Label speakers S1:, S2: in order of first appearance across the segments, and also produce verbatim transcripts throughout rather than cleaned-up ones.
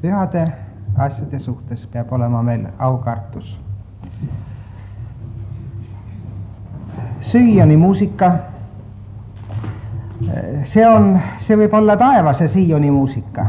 S1: pühade asjade suhtes peab olema meil aukartus. Siioni muusika, see on, see võib olla taevase Siioni muusika,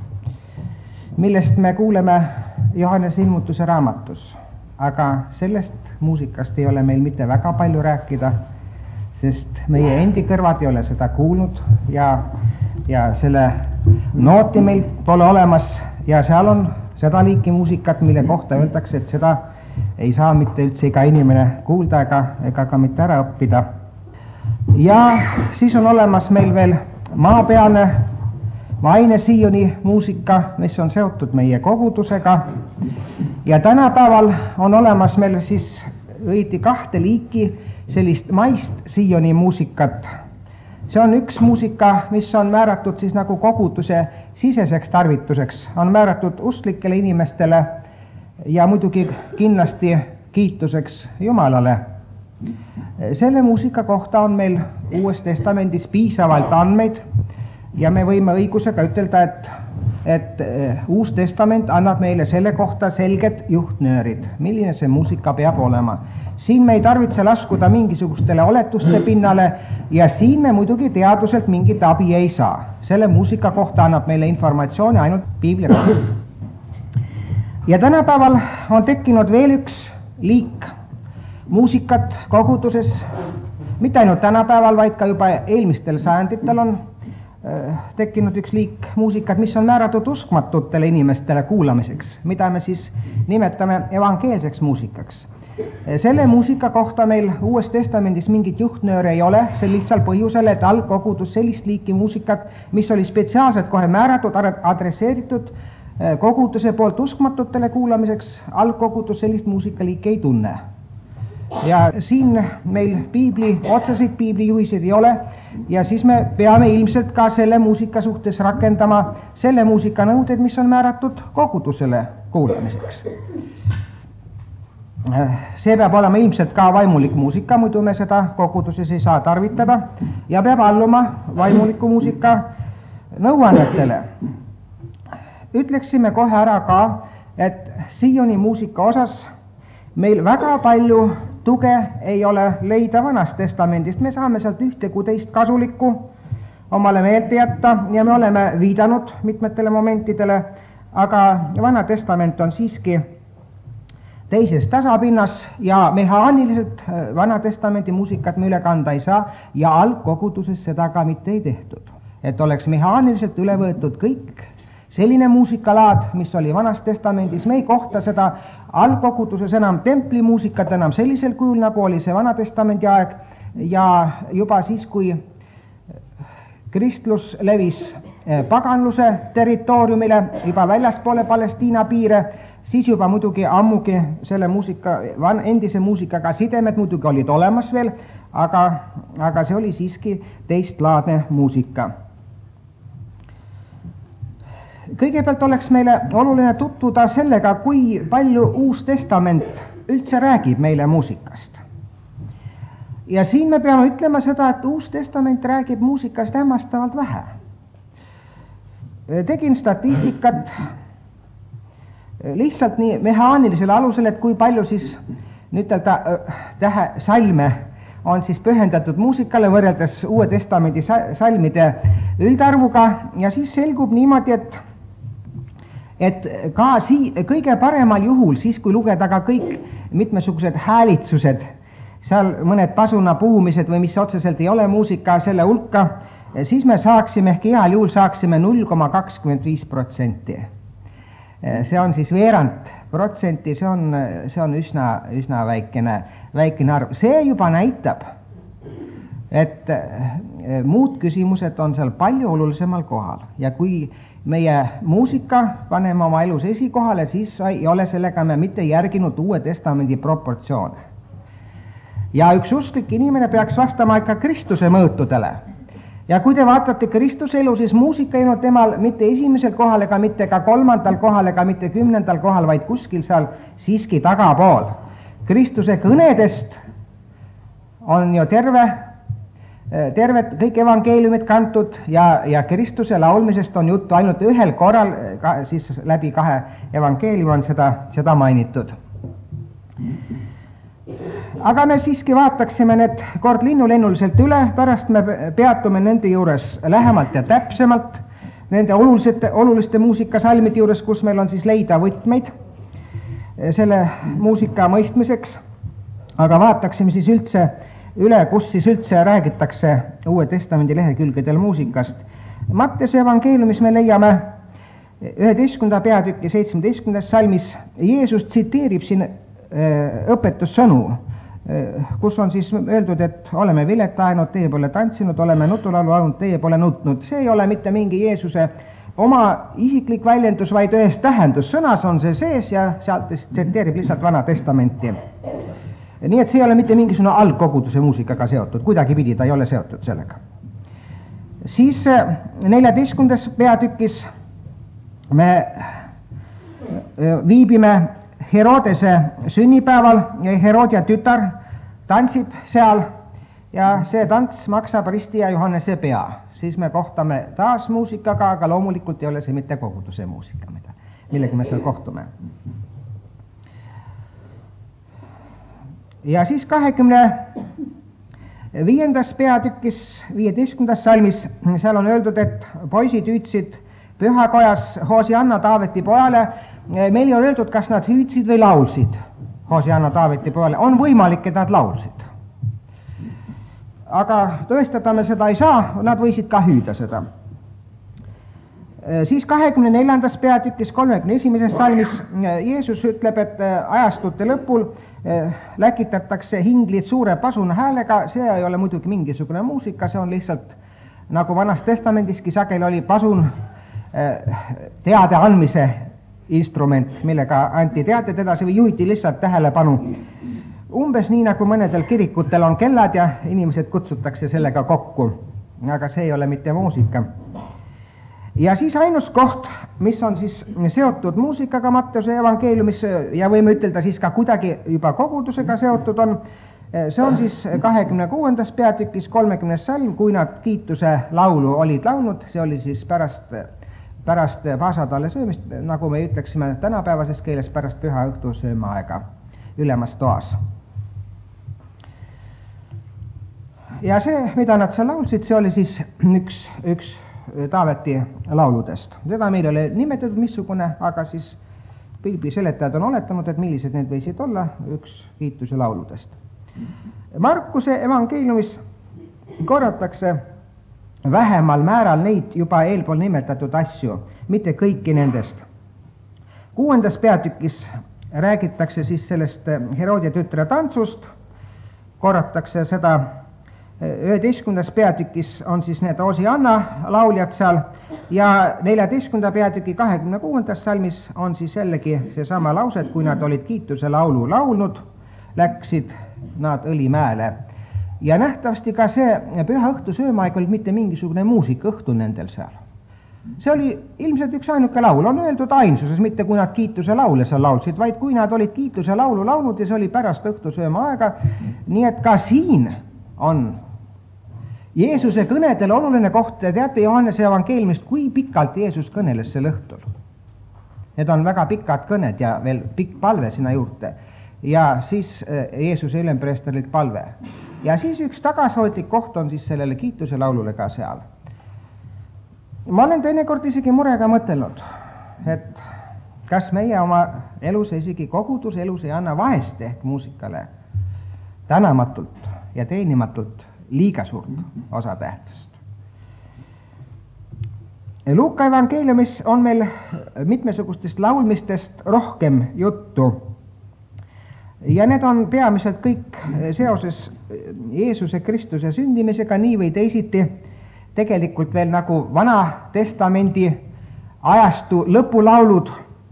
S1: millest me kuuleme Johannese ilmutuse raamatus, aga sellest muusikast ei ole meil mitte väga palju rääkida, sest meie endi kõrvad ei ole seda kuulnud ja, ja selle nooti meil pole olemas ja seal on seda liiki muusikat, mille kohta öeldakse, et seda ei saa mitte üldse iga inimene kuulda ega, ega ka mitte ära õppida. Ja siis on olemas meil veel maapealne vaine Siioni muusika, mis on seotud meie kogudusega ja tänapäeval on olemas meil siis õieti kahte liiki sellist maist Siioni muusikat. See on üks muusika, mis on määratud siis nagu koguduse siseseks tarvituseks, on määratud usklikele inimestele ja muidugi kindlasti kiituseks Jumalale. Selle muusika kohta on meil Uues Testamendis piisavalt andmeid ja me võime õigusega ütelda, et, et Uus Testament annab meile selle kohta selged juhtnöörid, milline see muusika peab olema. Siin me ei tarvitse laskuda mingisugustele oletuste pinnale ja siin me muidugi teaduselt mingit abi ei saa. Selle muusika kohta annab meile informatsiooni ainult piibliraamat. Ja tänapäeval on tekkinud veel üks liik muusikat koguduses, mitte ainult tänapäeval, vaid ka juba eelmistel sajanditel on äh, tekkinud üks liik muusikat, mis on määratud uskmatutele inimestele kuulamiseks, mida me siis nimetame evangeelseks muusikaks. Selle muusika kohta meil Uues Testamendis mingit juhtnööre ei ole, see lihtsal põhjusel, et algkogudus sellist liiki muusikat, mis oli spetsiaalselt kohe määratud, adresseeritud koguduse poolt uskmatutele kuulamiseks, algkogudus sellist muusikaliiki ei tunne. Ja siin meil piibli, otseseid piiblijuhiseid ei ole ja siis me peame ilmselt ka selle muusika suhtes rakendama selle muusika nõuded, mis on määratud kogudusele kuulamiseks. See peab olema ilmselt ka vaimulik muusika, muidu me seda koguduses ei saa tarvitada ja peab alluma vaimuliku muusika nõuannetele. Ütleksime kohe ära ka, et Siioni muusika osas meil väga palju tuge ei ole leida Vanast Testamendist. Me saame sealt ühte kui teist kasulikku omale meelde jätta ja me oleme viidanud mitmetele momentidele, aga Vana Testament on siiski teises tasapinnas ja mehaaniliselt Vana Testamendi muusikat me üle kanda ei saa ja algkoguduses seda ka mitte ei tehtud. Et oleks mehaaniliselt üle võetud kõik selline muusikalaad, mis oli Vanas Testamendis, me ei kohta seda algkoguduses enam templimuusikat enam sellisel kujul, nagu oli see Vana Testamendi aeg ja juba siis, kui kristlus levis paganluse territooriumile, juba väljaspoole Palestiina piire, siis juba muidugi ammugi selle muusika, endise muusikaga sidemed muidugi olid olemas veel, aga, aga see oli siiski teistlaadne muusika. Kõigepealt oleks meile oluline tutvuda sellega, kui palju Uus Testament üldse räägib meile muusikast. Ja siin me peame ütlema seda, et Uus Testament räägib muusikast hämmastavalt vähe. Tegin statistikat lihtsalt nii mehaanilisel alusel, et kui palju siis nüütelda tähe salme on siis pühendatud muusikale võrreldes Uue Testamendi salmide üldarvuga ja siis selgub niimoodi, et et ka sii, kõige paremal juhul, siis kui lugeda ka kõik mitmesugused häälitsused, seal mõned pasuna puhumised või mis otseselt ei ole muusika selle hulka, siis me saaksime, ehk heal juhul saaksime null koma kakskümmend viis protsenti. See on siis veerand protsenti, see on, see on üsna, üsna väikene, väikene arv. See juba näitab, et muud küsimused on seal palju olulisemal kohal ja kui meie muusika paneme oma elus esikohale, siis ei ole sellega me mitte järginud Uue Testamendi proportsioone. Ja üks usklik inimene peaks vastama ikka Kristuse mõõtudele. Ja kui te vaatate Kristuse elu, siis muusika ei olnud temal mitte esimesel kohal ega mitte ka kolmandal kohal ega mitte kümnendal kohal, vaid kuskil seal siiski tagapool. Kristuse kõnedest on ju terve terved kõik evangeeliumid kantud ja, ja Kristuse laulmisest on juttu ainult ühel korral, ka, siis läbi kahe evangeeliumi on seda, seda mainitud. Aga me siiski vaataksime need kord linnulennuliselt üle, pärast me peatume nende juures lähemalt ja täpsemalt, nende olulisete, oluliste muusikasalmide juures, kus meil on siis leida võtmeid selle muusika mõistmiseks, aga vaataksime siis üldse üle, kus siis üldse räägitakse Uue Testamendi lehekülgedel muusikast. Matteuse evangeeliumis me leiame üheteistkümnenda peatüki seitsmeteistkümnendas salmis, Jeesus tsiteerib siin õpetussõnu, kus on siis öeldud, et oleme vilet ajanud, teie pole tantsinud, oleme nutulaulu laulnud, teie pole nutnud. See ei ole mitte mingi Jeesuse oma isiklik väljendus, vaid ühes tähendussõnas on see sees ja sealt tsiteerib lihtsalt Vana Testamenti. Nii et see ei ole mitte mingisugune algkoguduse muusikaga seotud, kuidagipidi ta ei ole seotud sellega. Siis neljateistkümnendas peatükis me viibime Herodese sünnipäeval ja Herodia tütar tantsib seal ja see tants maksab Risti ja Johannese pea. Siis me kohtame taas muusikaga, aga loomulikult ei ole see mitte koguduse muusika, mida, millega me seal kohtume. Ja siis kahekümne viiendas peatükis, viieteistkümnendas salmis, seal on öeldud, et poisid hüüdsid pühakojas Hosianna Taaveti pojale. Meil on öeldud, kas nad hüüdsid või laulsid Hosianna Taaveti pojale. On võimalik, et nad laulsid. Aga tõestada me seda ei saa, nad võisid ka hüüda seda. Siis kahekümne neljandas peatükis, kolmekümne esimeses salmis Jeesus ütleb, et ajastute lõpul läkitatakse hinglid suure pasuna häälega, see ei ole muidugi mingisugune muusika, see on lihtsalt nagu Vanas Testamendiski sageli oli pasun teade andmise instrument, millega anti teated edasi või juhiti lihtsalt tähelepanu. Umbes nii, nagu mõnedel kirikutel on kellad ja inimesed kutsutakse sellega kokku, aga see ei ole mitte muusika. Ja siis ainus koht, mis on siis seotud muusikaga Matteuse evangeeliumis ja võime ütelda siis ka kuidagi juba kogudusega seotud on, see on siis kahekümne kuuendas peatükis kolmekümnes salm, kui nad kiituse laulu olid laulnud, see oli siis pärast, pärast paasatalle söömist, nagu me ütleksime tänapäevases keeles, pärast püha õhtu söömaaega ülemas toas. Ja see, mida nad seal laulsid, see oli siis üks, üks Taaveti lauludest. Seda meil ei ole nimetatud missugune, aga siis pilbi seletajad on oletanud, et millised need võisid olla, üks kiituse lauludest. Markuse evangeeliumis korratakse vähemal määral neid juba eelpool nimetatud asju, mitte kõiki nendest. Kuuendas peatükis räägitakse siis sellest Herodia tütre tantsust, korratakse seda. üheteistkümnendas peatükis on siis need Hosianna lauljad seal ja neljateistkümnenda peatüki kahekümne kuuendas salmis on siis jällegi seesama lause, et kui nad olid kiituse laulu laulnud, läksid nad Õlimäele. Ja nähtavasti ka see püha õhtu söömaaeg oli mitte mingisugune muusikaõhtu nendel seal. See oli ilmselt üks ainuke laul, on öeldud ainsuses, mitte kui nad kiituse laule seal laulsid, vaid kui nad olid kiituse laulu laulnud ja see oli pärast õhtu söömaaega, nii et ka siin on Jeesuse kõnedel oluline koht, teate Johannese evangeeliumist, kui pikalt Jeesus kõneles sel õhtul. Need on väga pikad kõned ja veel pikk palve sinna juurde. Ja siis Jeesuse ülempreesterlik palve. Ja siis üks tagasihoidlik koht on siis sellele kiituse laulule ka seal. Ma olen teinekord isegi murega mõtelnud, et kas meie oma elus, isegi koguduse elus ei anna vahest ehk muusikale tänamatult ja teenimatult liiga suurt osa tähtsust. Luuka evangeeliumis on meil mitmesugustest laulmistest rohkem juttu ja need on peamiselt kõik seoses Jeesuse Kristuse sündimisega nii või teisiti, tegelikult veel nagu Vana Testamendi ajastu lõpulaulud.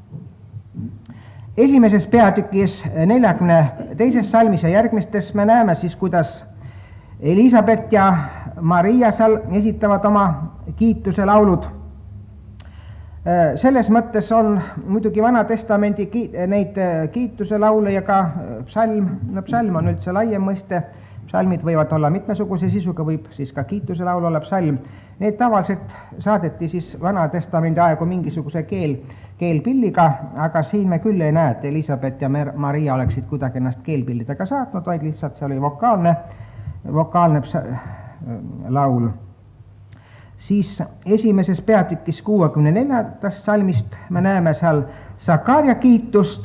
S1: Esimeses peatükis neljakümne teises salmis ja järgmistes me näeme siis, kuidas Elisabeth ja Maria seal esitavad oma kiituse laulud. Selles mõttes on muidugi Vana Testamendi ki- neid kiituse laule ja ka psalm, no psalm on üldse laiem mõiste, psalmid võivad olla mitmesuguse sisuga, võib siis ka kiituse laul olla psalm. Need tavaliselt saadeti siis Vana Testamendi aegu mingisuguse keel, keelpilliga, aga siin me küll ei näe, et Elisabeth ja Maria oleksid kuidagi ennast keelpillidega saatnud, vaid lihtsalt see oli vokaalne, vokaalne laul. Siis esimeses peatükis kuuekümne neljandast salmist me näeme seal Sakaria kiitust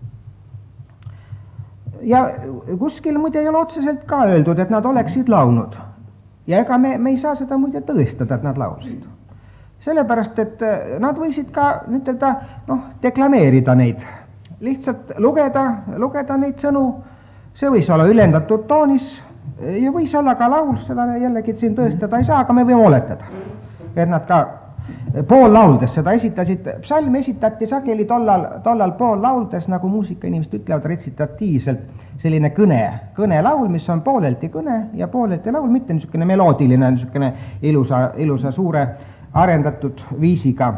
S1: ja kuskil muide ei ole otseselt ka öeldud, et nad oleksid laulnud. Ja ega me, me ei saa seda muide tõestada, et nad laulsid. Sellepärast, et nad võisid ka ütelda, noh, deklameerida neid. Lihtsalt lugeda, lugeda neid sõnu, see võis olla ülendatud toonis ja võis olla ka laul, seda jällegi siin tõestada ei saa, aga me võime oletada, et nad ka pool lauldes seda esitasid. Psalm esitati sageli tollal, tollal pool lauldes, nagu muusikainimesed ütlevad, retsitatiivselt, selline kõne, kõnelaul, mis on poolelti kõne ja poolelti laul, mitte niisugune meloodiline, niisugune ilusa, ilusa suure arendatud viisiga.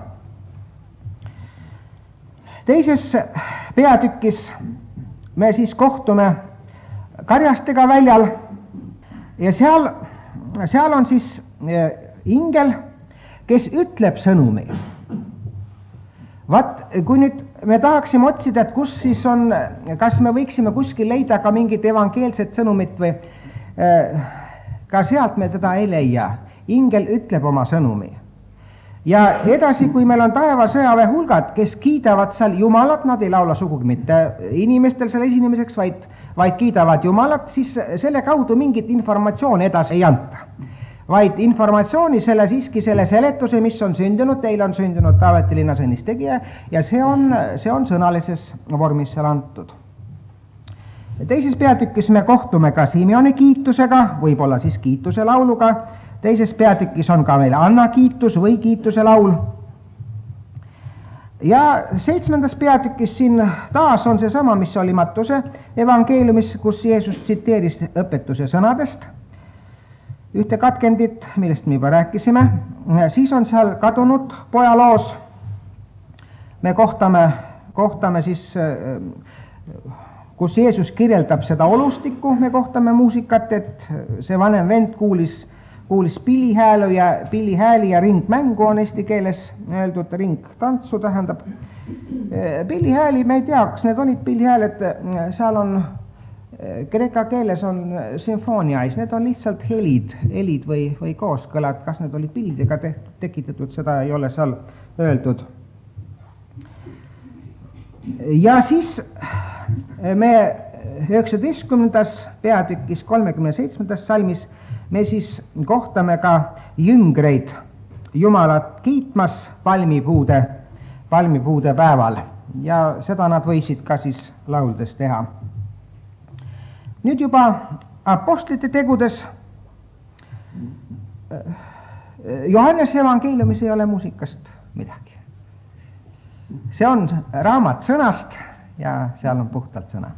S1: Teises peatükis me siis kohtume karjastega väljal ja seal, seal on siis ingel, kes ütleb sõnumi. Vaat, kui nüüd me tahaksime otsida, et kus siis on, kas me võiksime kuskil leida ka mingit evangeelset sõnumit või ka sealt me teda ei leia. Ingel ütleb oma sõnumi. Ja edasi, kui meil on taevasõjaväe hulgad, kes kiidavad seal Jumalat, nad ei laula sugugi mitte inimestel seal esinemiseks, vaid, vaid kiidavad Jumalat, siis selle kaudu mingit informatsiooni edasi ei anta. Vaid informatsiooni selle siiski selle seletuse, mis on sündinud, teil on sündinud Taaveti linnas õnnistegija ja see on, see on sõnalises vormis seal antud. Teises peatükis me kohtume ka Simeoni kiitusega, võib-olla siis kiituse lauluga. Teises peatükis on ka meil Anna kiitus või kiituse laul. Ja seitsmendas peatükis siin taas on see sama, mis oli Mattuse evangeeliumis, kus Jeesus tsiteeris õpetuse sõnadest ühte katkendit, millest me juba rääkisime. Siis on seal kadunud pojaloos. Me kohtame, kohtame siis, kus Jeesus kirjeldab seda olustikku, me kohtame muusikat, et see vanem vend kuulis, kuulis pillihäälu ja pillihääli ja ringmängu on eesti keeles öeldud, ringtantsu tähendab. Pillihääli, me ei tea, kas need olid pillihääled, seal on kreeka keeles on sümfooniais, need on lihtsalt helid, helid või, või kooskõlad, kas need olid pillidega tehtud, tekitatud, seda ei ole seal öeldud. Ja siis me üheksateistkümnendas peatükis kolmekümne seitsmendas salmis me siis kohtame ka jüngreid Jumalat kiitmas palmipuude, palmipuude päeval ja seda nad võisid ka siis lauldes teha. Nüüd juba apostlite tegudes Johannese evangeeliumis ei ole muusikast midagi. See on raamat sõnast ja seal on puhtalt sõna.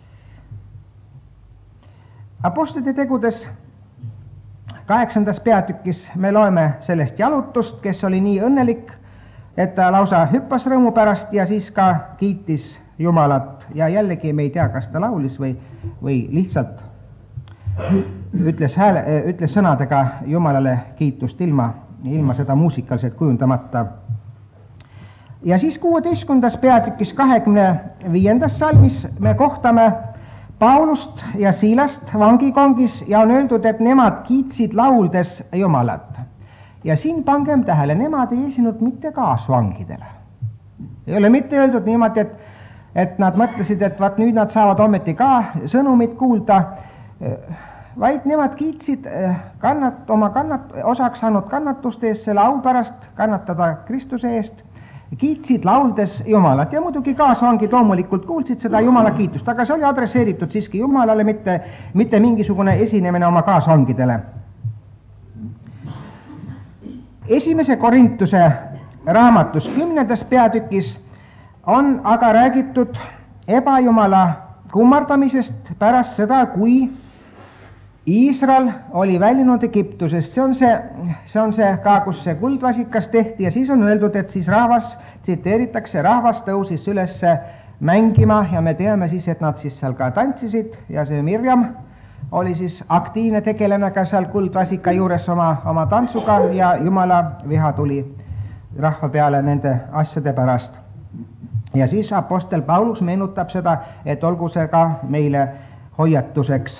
S1: Apostlite tegudes kaheksandas peatükis me loeme sellest jalutust, kes oli nii õnnelik, et ta lausa hüppas rõõmu pärast ja siis ka kiitis Jumalat ja jällegi me ei tea, kas ta laulis või, või lihtsalt ütles, hääle, ütles sõnadega Jumalale kiitust ilma, ilma seda muusikaliselt kujundamata. Ja siis kuueteistkümnendas peatükis kahekümne viiendas salmis me kohtame Paulust ja Siilast vangikongis ja on öeldud, et nemad kiitsid lauldes Jumalat. Ja siin pangem tähele, nemad ei esinud mitte kaasvangidele. Ei ole mitte öeldud niimoodi, et et nad mõtlesid, et vaat nüüd nad saavad ometi ka sõnumit kuulda, vaid nemad kiitsid kannat, oma kannat, osaks saanud kannatuste eest, selle au pärast kannatada Kristuse eest, kiitsid lauldes Jumalat ja muidugi kaasvangid loomulikult kuulsid seda Jumala kiitust, aga see oli adresseeritud siiski Jumalale, mitte, mitte mingisugune esinemine oma kaasvangidele. Esimese Korintuse raamatus kümnendas peatükis on aga räägitud ebajumala kummardamisest pärast seda, kui Iisrael oli väljunud Egiptusest. See on see, see on see ka, kus see kuldvasikas tehti ja siis on öeldud, et siis rahvas, tsiteeritakse, rahvas tõusis üles mängima ja me teame siis, et nad siis seal ka tantsisid ja see Mirjam oli siis aktiivne tegelane ka seal Kuldvasika juures oma, oma tantsuga ja Jumala viha tuli rahva peale nende asjade pärast. Ja siis apostel Paulus meenutab seda, et olgu see ka meile hoiatuseks.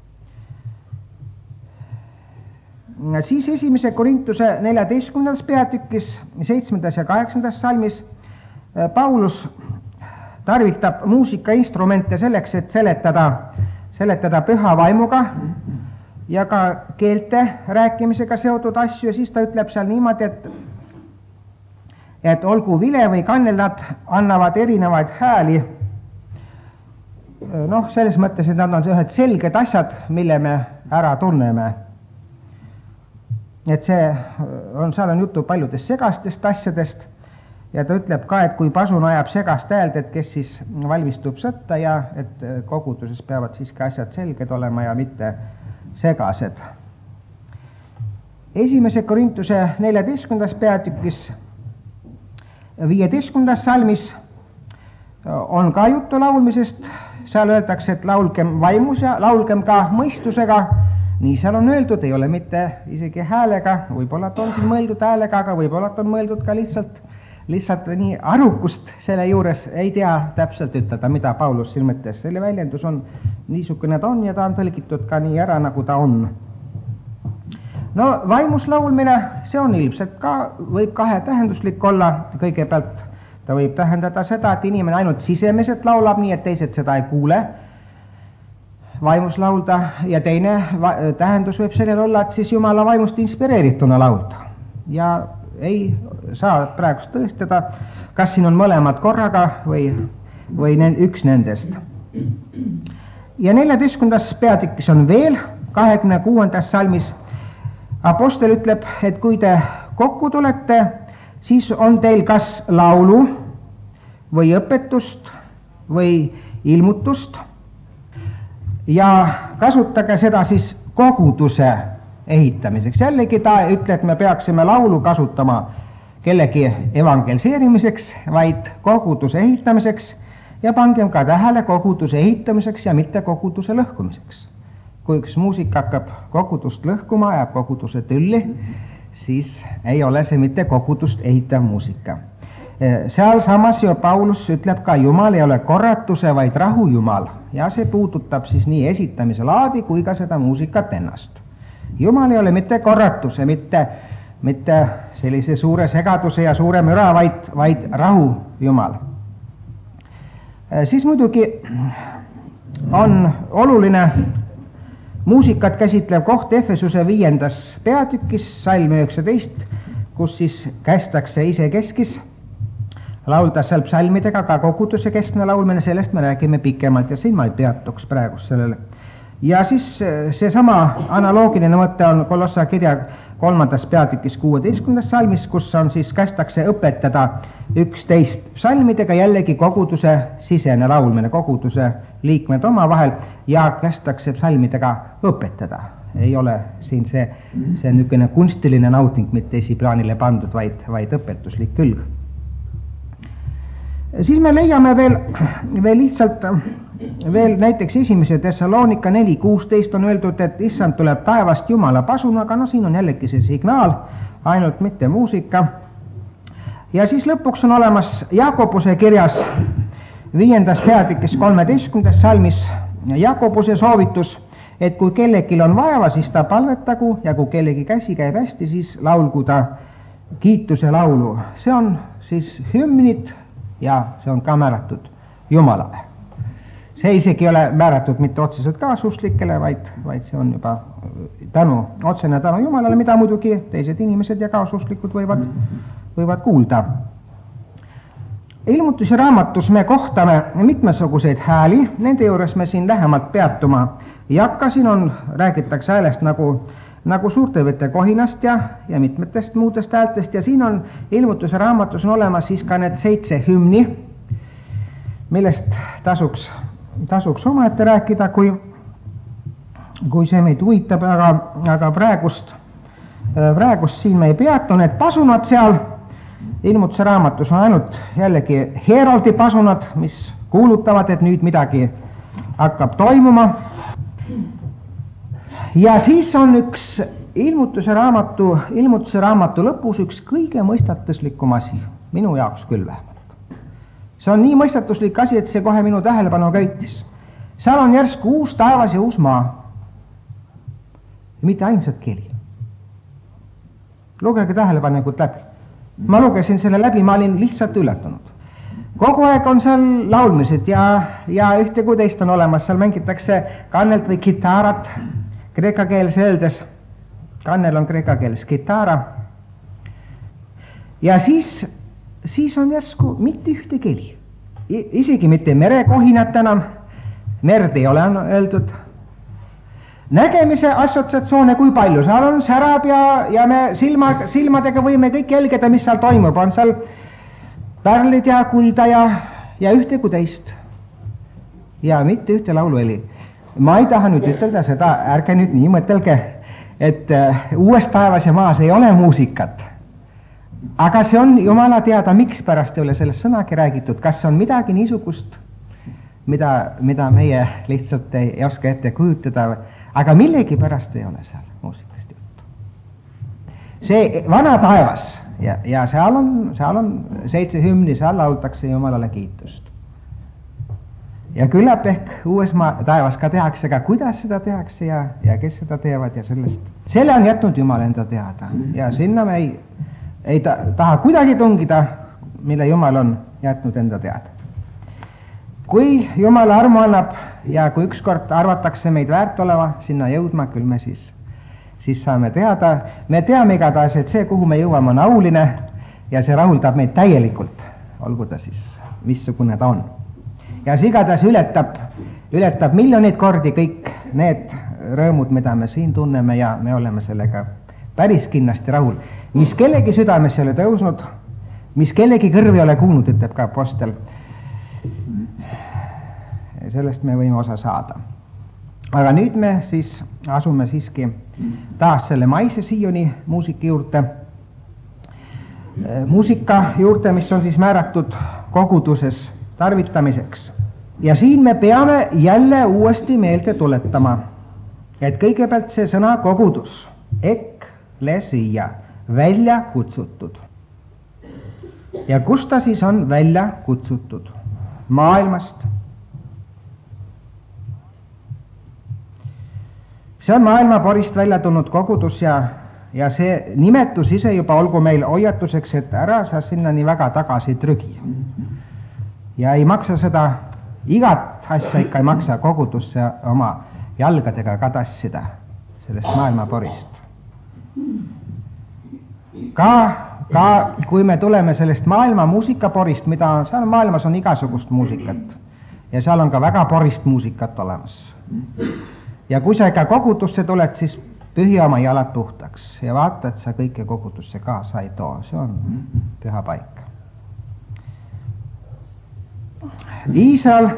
S1: Siis esimese Korintuse neljateistkümnendas peatükis, seitsmendas ja kaheksandas salmis Paulus tarvitab muusikainstrumente selleks, et seletada, seletada püha vaimuga ja ka keelte rääkimisega seotud asju, ja siis ta ütleb seal niimoodi, et et olgu vile või kannel, nad annavad erinevaid hääli. Noh, selles mõttes, et nad on ühed selged asjad, mille me ära tunneme. Et see on, seal on jutu paljudest segastest asjadest ja ta ütleb ka, et kui pasun ajab segast häält, et kes siis valmistub sõtta ja et koguduses peavad siiski asjad selged olema ja mitte segased. Esimese Korintuse neljateistkümnendas peatükis viieteistkümnendas salmis on ka juttu laulmisest, seal öeldakse, et laulgem vaimus ja laulgem ka mõistusega, nii seal on öeldud, ei ole mitte isegi häälega, võib-olla on siin mõeldud häälega, aga võib-olla on mõeldud ka lihtsalt, lihtsalt nii arukust selle juures, ei tea täpselt ütelda, mida Paulus siin mõttes, selle väljendus on niisugune ta on ja ta on tõlgitud ka nii ära, nagu ta on. No vaimus laulmine, see on ilmselt ka, võib kahetähenduslik olla, kõigepealt ta võib tähendada seda, et inimene ainult sisemiselt laulab nii, et teised seda ei kuule, vaimus laulda, ja teine va tähendus võib sellel olla, et siis Jumala vaimust inspireerituna laulda. Ja ei saa praegust tõestada, kas siin on mõlemad korraga või, või üks nendest. Ja neljateistkümnendas peatükis on veel kahekümne kuuendas salmis apostel ütleb, et kui te kokku tulete, siis on teil kas laulu või õpetust või ilmutust ja kasutage seda siis koguduse ehitamiseks. Jällegi ta ütleb, et me peaksime laulu kasutama kellegi evangelseerimiseks, vaid koguduse ehitamiseks ja pangem ka tähele koguduse ehitamiseks ja mitte koguduse lõhkumiseks. Kui üks muusik hakkab kogudust lõhkuma, ajab koguduse tülli, siis ei ole see mitte kogudust ehitav muusika. Seal samas ju Paulus ütleb ka, Jumal ei ole korratuse, vaid rahu Jumal, ja see puudutab siis nii esitamise laadi kui ka seda muusikat ennast. Jumal ei ole mitte korratuse, mitte, mitte sellise suure segaduse ja suure müra, vaid, vaid rahu Jumal. Siis muidugi on oluline muusikat käsitlev koht Efesuse viiendas peatükis, salm üheksateist, kus siis kästakse isekeskis laulda seal psalmidega, ka koguduse keskne laulmine, sellest me räägime pikemalt ja siin ma ei peatuks praegu sellele. Ja siis seesama analoogiline mõte on Kolossa kirja kolmandas peatükis kuueteistkümnendas salmis, kus on siis kästakse õpetada üksteist psalmidega, jällegi koguduse sisene laulmine, koguduse liikmed omavahel ja kästakse psalmidega õpetada. Ei ole siin see, see niisugune kunstiline nauding mitte esiplaanile pandud, vaid, vaid õpetuslik külg. Siis me leiame veel, veel lihtsalt veel näiteks esimese Thessalonika neli kuusteist on öeldud, et issand tuleb taevast Jumala pasunaga, no siin on jällegi see signaal, ainult mitte muusika. Ja siis lõpuks on olemas Jakobuse kirjas viiendas peatükis kolmeteistkümnendas salmis Jakobuse soovitus, et kui kellelgi on vaeva, siis ta palvetagu ja kui kellegi käsi käib hästi, siis laulgu ta kiituse laulu. See on siis hümnid ja see on ka määratud Jumalale. See isegi ei ole määratud mitte otseselt kaasuslikele, vaid, vaid see on juba tänu, otsene tänu Jumalale, mida muidugi teised inimesed ja kaasuslikud võivad, võivad kuulda. Ilmutuse raamatus me kohtame mitmesuguseid hääli, nende juures me siin lähemalt peatuma ei hakka, siin on, räägitakse häälest nagu, nagu suurte vete kohinast ja, ja mitmetest muudest häältest ja siin on ilmutuse raamatus on olemas siis ka need seitse hümni, millest tasuks tasuks omaette rääkida, kui, kui see meid huvitab, aga, aga praegust, praegust siin me ei peatu, need pasunad seal ilmutuse raamatus on ainult jällegi Heroldi pasunad, mis kuulutavad, et nüüd midagi hakkab toimuma. ja siis on üks ilmutuse raamatu, ilmutuse raamatu lõpus üks kõige mõistatuslikum asi, minu jaoks küll vähemalt. See on nii mõistatuslik asi, et see kohe minu tähelepanu köitis. Seal on järsku uus taevas ja uus maa. Ja mitte ainsat keeli. Lugege tähelepanelikult läbi. Ma lugesin selle läbi, ma olin lihtsalt üllatunud. Kogu aeg on seal laulmised ja, ja ühte kui teist on olemas, seal mängitakse kannelt või kitaarat, kreeka keeles öeldes, kannel on kreeka keeles kitaara. Ja siis, siis on järsku mitte ühte keeli, isegi mitte merekohinat enam, merd ei ole on öeldud. Nägemise assotsiatsioone kui palju, seal on särab ja, ja me silma, silmadega võime kõik jälgida, mis seal toimub, on seal pärlid ja kulda ja, ja ühte kui teist. Ja mitte ühte lauluheli. Ma ei taha nüüd ütelda seda, ärge nüüd nii mõtelge, et uh, uues taevas ja maas ei ole muusikat. Aga see on jumala teada, miks pärast ei ole sellest sõnagi räägitud, kas on midagi niisugust, mida, mida meie lihtsalt ei, ei oska ette kujutada, aga millegi pärast ei ole seal muusikast juttu. See vana taevas ja, ja seal on, seal on seitse hümni, seal laultakse Jumalale kiitust. Ja küllap ehk uues maa, taevas ka tehakse, aga kuidas seda tehakse ja, ja kes seda teevad ja sellest. Selle on jätnud Jumal enda teada ja sinna me ei, ei ta, taha kuidagi tungida, mille Jumal on jätnud enda teada. Kui Jumal armu annab ja kui ükskord arvatakse meid väärt oleva sinna jõudma, küll me siis, siis saame teada. Me teame igatahes, et see, kuhu me jõuame, on auline ja see rahuldab meid täielikult, olgu ta siis, missugune ta on. Ja see igatahes ületab, ületab miljoneid kordi kõik need rõõmud, mida me siin tunneme ja me oleme sellega päris kindlasti rahul. Mis kellegi südames ei ole tõusnud, mis kellegi kõrvi ei ole kuulnud, ütleb ka apostel. Sellest me võime osa saada. Aga nüüd me siis asume siiski taas selle maise Sioni muusika juurde. Muusika juurde, mis on siis määratud koguduses tarvitamiseks. Ja siin me peame jälle uuesti meelde tuletama, et kõigepealt see sõna kogudus, eklesia, välja kutsutud. Ja kust ta siis on välja kutsutud? Maailmast. See on maailmaporist välja tulnud kogudus ja, ja see nimetus ise juba olgu meil hoiatuseks, et ära sa sinna nii väga tagasi trügi. Ja ei maksa seda, igat asja ikka ei maksa kogudusse oma jalgadega ka tassida sellest maailmaporist. Ka, ka kui me tuleme sellest maailma muusikaporist, mida on, seal maailmas on igasugust muusikat ja seal on ka väga porist muusikat olemas. Ja kui sa ikka kogudusse tuled, siis pühi oma jalad puhtaks ja vaata, et sa kõike kogudusse kaasa ei too. See on püha paik. Iisrael,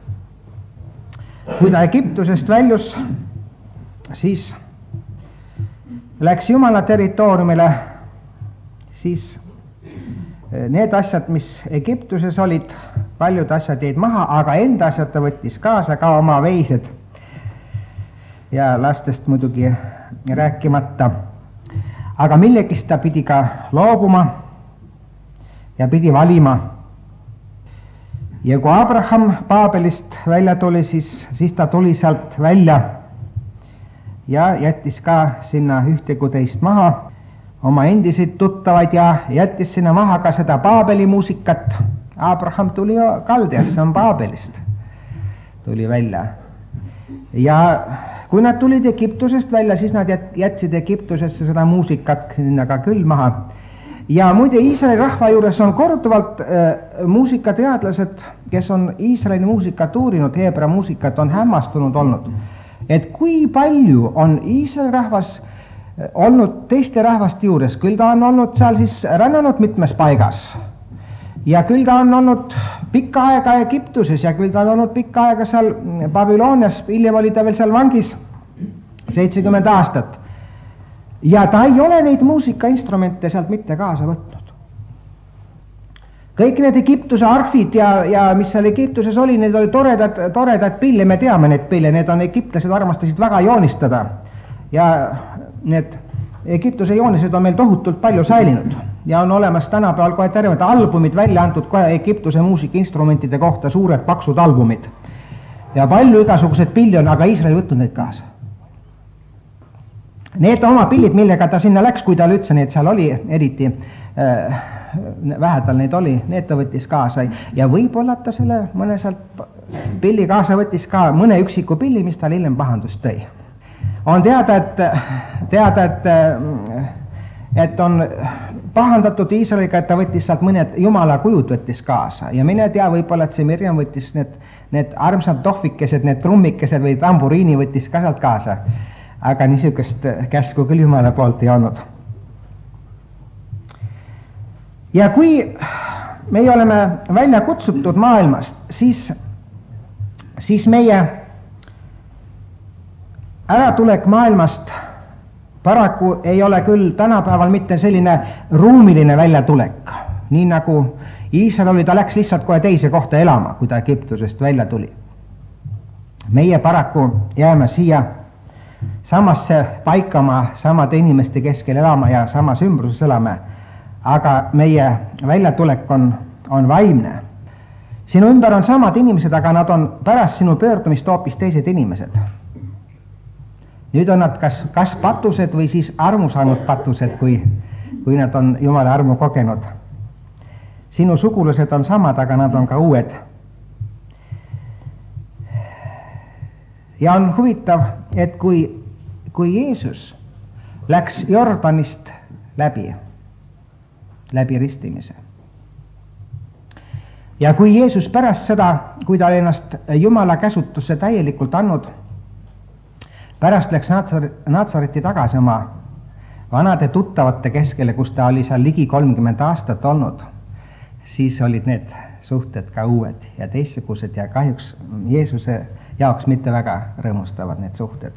S1: kui ta Egiptusest väljus, siis läks Jumala territooriumile, siis need asjad, mis Egiptuses olid, paljud asjad jäid maha, aga enda asjad ta võttis kaasa ka oma veised. Ja lastest muidugi rääkimata. Aga millegist ta pidi ka loobuma ja pidi valima. Ja kui Abraham Paabelist välja tuli, siis, siis ta tuli sealt välja ja jättis ka sinna ühte kui teist maha oma endiseid tuttavaid ja jättis sinna maha ka seda Paabeli muusikat. Abraham tuli ju Kaldeasse, on Paabelist. Tuli välja. Ja kui nad tulid Egiptusest välja, siis nad jätsid Egiptusesse seda muusikat sinna ka küll maha. Ja muide, Iisraeli rahva juures on korduvalt äh, muusikateadlased, kes on Iisraeli muusikat uurinud, heebra muusikat, on hämmastunud olnud. Et kui palju on Iisraeli rahvas olnud teiste rahvaste juures, küll ta on olnud seal siis rännanud mitmes paigas. Ja küll ta on olnud pikka aega Egiptuses ja küll ta on olnud pikka aega seal Babylonias, hiljem oli ta veel seal vangis seitsekümmend aastat. Ja ta ei ole neid muusikainstrumente sealt mitte kaasa võtnud. Kõik need Egiptuse arfid ja, ja mis seal Egiptuses oli, need oli toredad, toredad pille, me teame need pille, need on egiptlased armastasid väga joonistada. ja need Egiptuse joonised on meil tohutult palju säilinud ja on olemas tänapäeval kohe terved albumid välja antud kohe Egiptuse muusikainstrumentide kohta, suured paksud albumid ja palju igasugused pilli on, aga Iisrael ei võtnud neid kaasa. Need oma pillid, millega ta sinna läks, kui ta üldse neid seal oli, eriti äh, vähe tal neid oli, need ta võttis kaasa ja võib-olla ta selle mõne sealt pilli kaasa võttis ka mõne üksiku pilli, mis tal hiljem pahandust tõi. On teada, et, teada, et, et on pahandatud Iisraeliga, et ta võttis sealt mõned jumala kujud võttis kaasa ja mine tea, võib-olla, et see Mirjam võttis need, need armsad tohvikesed, need trummikesed või tamburiini võttis ka sealt kaasa. Aga niisugust käsku küll jumala poolt ei olnud. Ja kui meie oleme välja kutsutud maailmast, siis, siis meie äratulek maailmast paraku ei ole küll tänapäeval mitte selline ruumiline väljatulek, nii nagu Iisrael oli, ta läks lihtsalt kohe teise kohta elama, kui ta Egiptusest välja tuli. Meie paraku jääme siia samasse paikama, samade inimeste keskel elama ja samas ümbruses elame, aga meie väljatulek on, on vaimne. Sinu ümber on samad inimesed, aga nad on pärast sinu pöördumist hoopis teised inimesed. Nüüd on nad kas, kas patused või siis armu saanud patused, kui, kui nad on Jumala armu kogenud. Sinu sugulased on samad, aga nad on ka uued. Ja on huvitav, et kui, kui Jeesus läks Jordanist läbi, läbi ristimise. Ja kui Jeesus pärast seda, kui ta ennast Jumala käsutusse täielikult andnud, pärast läks Natsareti tagasi oma vanade tuttavate keskele, kus ta oli seal ligi kolmkümmend aastat olnud, siis olid need suhted ka uued ja teistsugused ja kahjuks Jeesuse jaoks mitte väga rõõmustavad need suhted.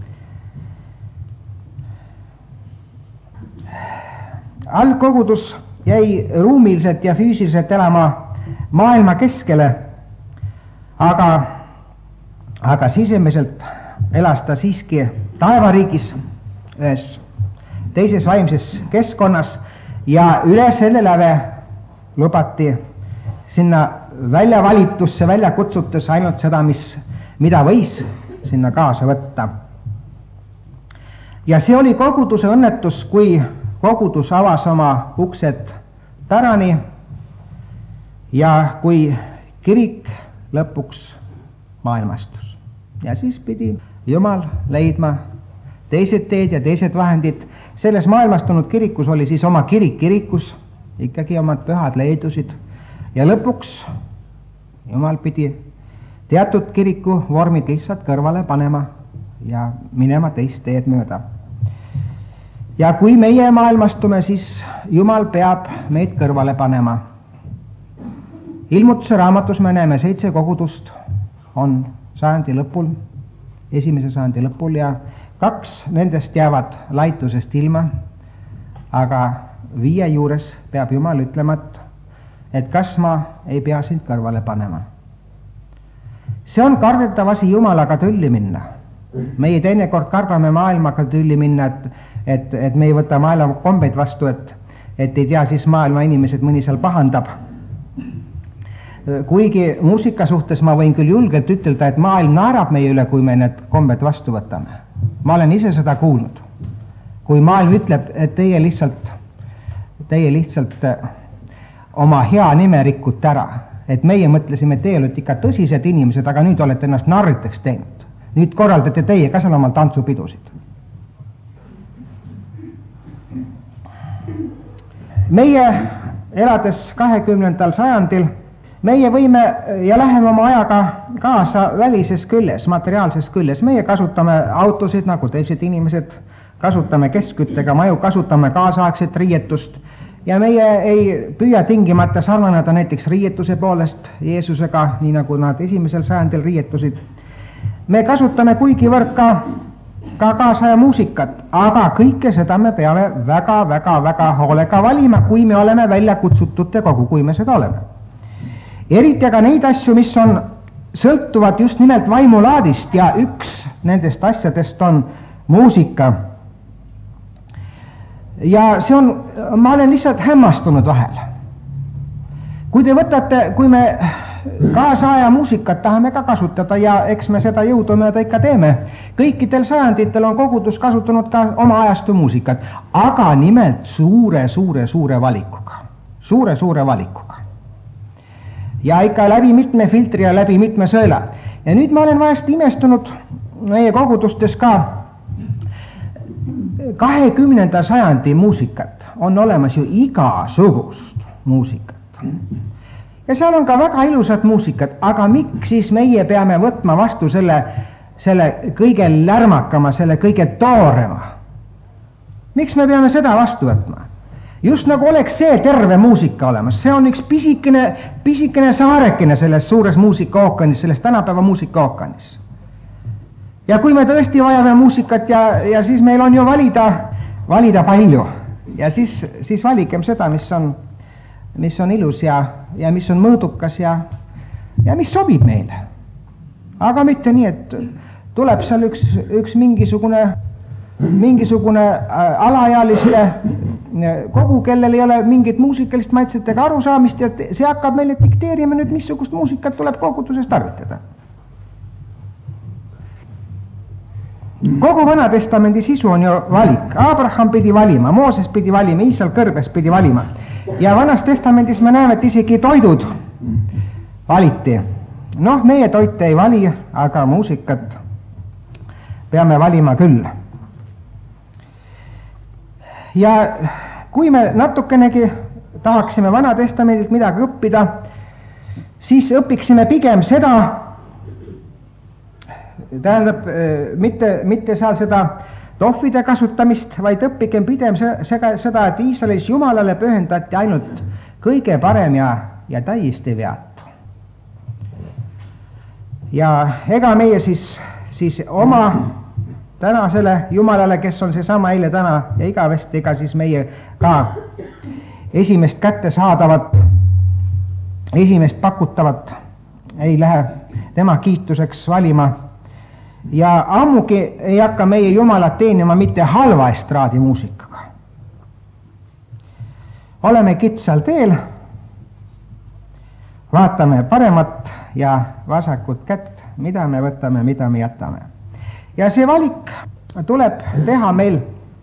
S1: Algkogudus jäi ruumiliselt ja füüsiliselt elama maailma keskele, aga, aga sisemiselt elas ta siiski taevariigis ühes teises vaimses keskkonnas ja üle selle läve lubati sinna välja valitusse, välja kutsutus ainult seda, mis, mida võis sinna kaasa võtta. Ja see oli koguduse õnnetus, kui kogudus avas oma uksed pärani ja kui kirik lõpuks maailmastus. Ja siis pidi Jumal leidma teised teed ja teised vahendid. Selles maailmastunud kirikus oli siis oma kirik kirikus, ikkagi omad pühad leidusid ja lõpuks Jumal pidi teatud kiriku vormid lihtsalt kõrvale panema ja minema teist teed mööda. Ja kui meie maailmastume, siis Jumal peab meid kõrvale panema. Ilmutuse raamatus me näeme seitse kogudust on sajandi lõpul, esimese sajandi lõpul ja kaks nendest jäävad laitusest ilma, aga viie juures peab Jumal ütlema, et kas ma ei pea sind kõrvale panema. See on kardetav asi Jumalaga tülli minna. Meie teinekord kardame maailmaga tülli minna, et, et, et me ei võta maailma kombeid vastu, et, et ei tea siis maailma inimesed mõni seal pahandab. Kuigi muusika suhtes ma võin küll julgelt ütelda, et maailm naerab meie üle, kui me need kombed vastu võtame. Ma olen ise seda kuulnud. Kui maailm ütleb, et teie lihtsalt, teie lihtsalt oma hea nime rikute ära, et meie mõtlesime, et teie olete ikka tõsised inimesed, aga nüüd olete ennast narriteks teinud. Nüüd korraldate teie ka seal omal tantsupidusid. Meie elades kahekümnendal sajandil meie võime ja läheme oma ajaga kaasa välises küljes, materiaalses küljes. Meie kasutame autosid nagu teised inimesed, kasutame keskküttega maju, kasutame kaasaegset riietust ja meie ei püüa tingimata sarnaneda näiteks riietuse poolest Jeesusega, nii nagu nad esimesel sajandil riietusid. Me kasutame kuigivõrd ka, ka kaasaja muusikat, aga kõike seda me peame väga, väga, väga hoolega valima, kui me oleme välja kutsutute kogu, kui me seda oleme. Eriti aga neid asju, mis on sõltuvad just nimelt vaimulaadist ja üks nendest asjadest on muusika. Ja see on, ma olen lihtsalt hämmastunud vahel. Kui te võtate, kui me kaasaja muusikat tahame ka kasutada ja eks me seda jõudumööda ikka teeme. Kõikidel sajanditel on kogudus kasutanud ka oma ajastu muusikat, aga nimelt suure, suure, suure valikuga. Suure, suure valikuga. Ja ikka läbi mitme filtri ja läbi mitme sõela. Ja nüüd ma olen vahest imestunud meie kogudustes ka kahekümnenda sajandi muusikat. On olemas ju igasugust muusikat. Ja seal on ka väga ilusad muusikat, aga miks siis meie peame võtma vastu selle, selle kõige lärmakama, selle kõige toorema? Miks me peame seda vastu võtma? Just nagu oleks see terve muusika olemas. See on üks pisikene, pisikene saarekene selles suures muusikaookanis, selles tänapäeva muusikaookanis. Ja kui me tõesti vajame muusikat ja, ja siis meil on ju valida, valida palju. Ja siis, siis valikem seda, mis on mis on ilus ja, ja mis on mõõdukas ja, ja mis sobib meile. Aga mitte nii, et tuleb seal üks, üks mingisugune, mingisugune alaealiste kogu, kellel ei ole mingit muusikalist maitset ega arusaamist ja see hakkab meile dikteerima nüüd, missugust muusikat tuleb koguduses tarvitada. Kogu Vana Testamendi sisu on ju valik. Abraham pidi valima, Mooses pidi valima, Iisrael kõrbes pidi valima. Ja Vanas Testamendis me näeme, et isegi toidud valiti. Noh, meie toite ei vali, aga muusikat peame valima küll. Ja kui me natukenegi tahaksime Vana Testamendilt midagi õppida, siis õpiksime pigem seda, tähendab, mitte, mitte seal seda tohvide kasutamist, vaid õppigem pidem seda, seda, et Iisraelis Jumalale pühendati ainult kõige parem ja, ja täiesti veatu. Ja ega meie siis, siis oma tänasele Jumalale, kes on seesama eile, täna ja igavesti, ega siis meie ka esimest kätte saadavat, esimest pakutavat ei lähe tema kiituseks valima. Ja ammugi ei hakka meie Jumalat teenima mitte halva estraadimuusikaga. Oleme kitsal teel, vaatame paremat ja vasakut kätt, mida me võtame, mida me jätame. Ja see valik tuleb teha meil,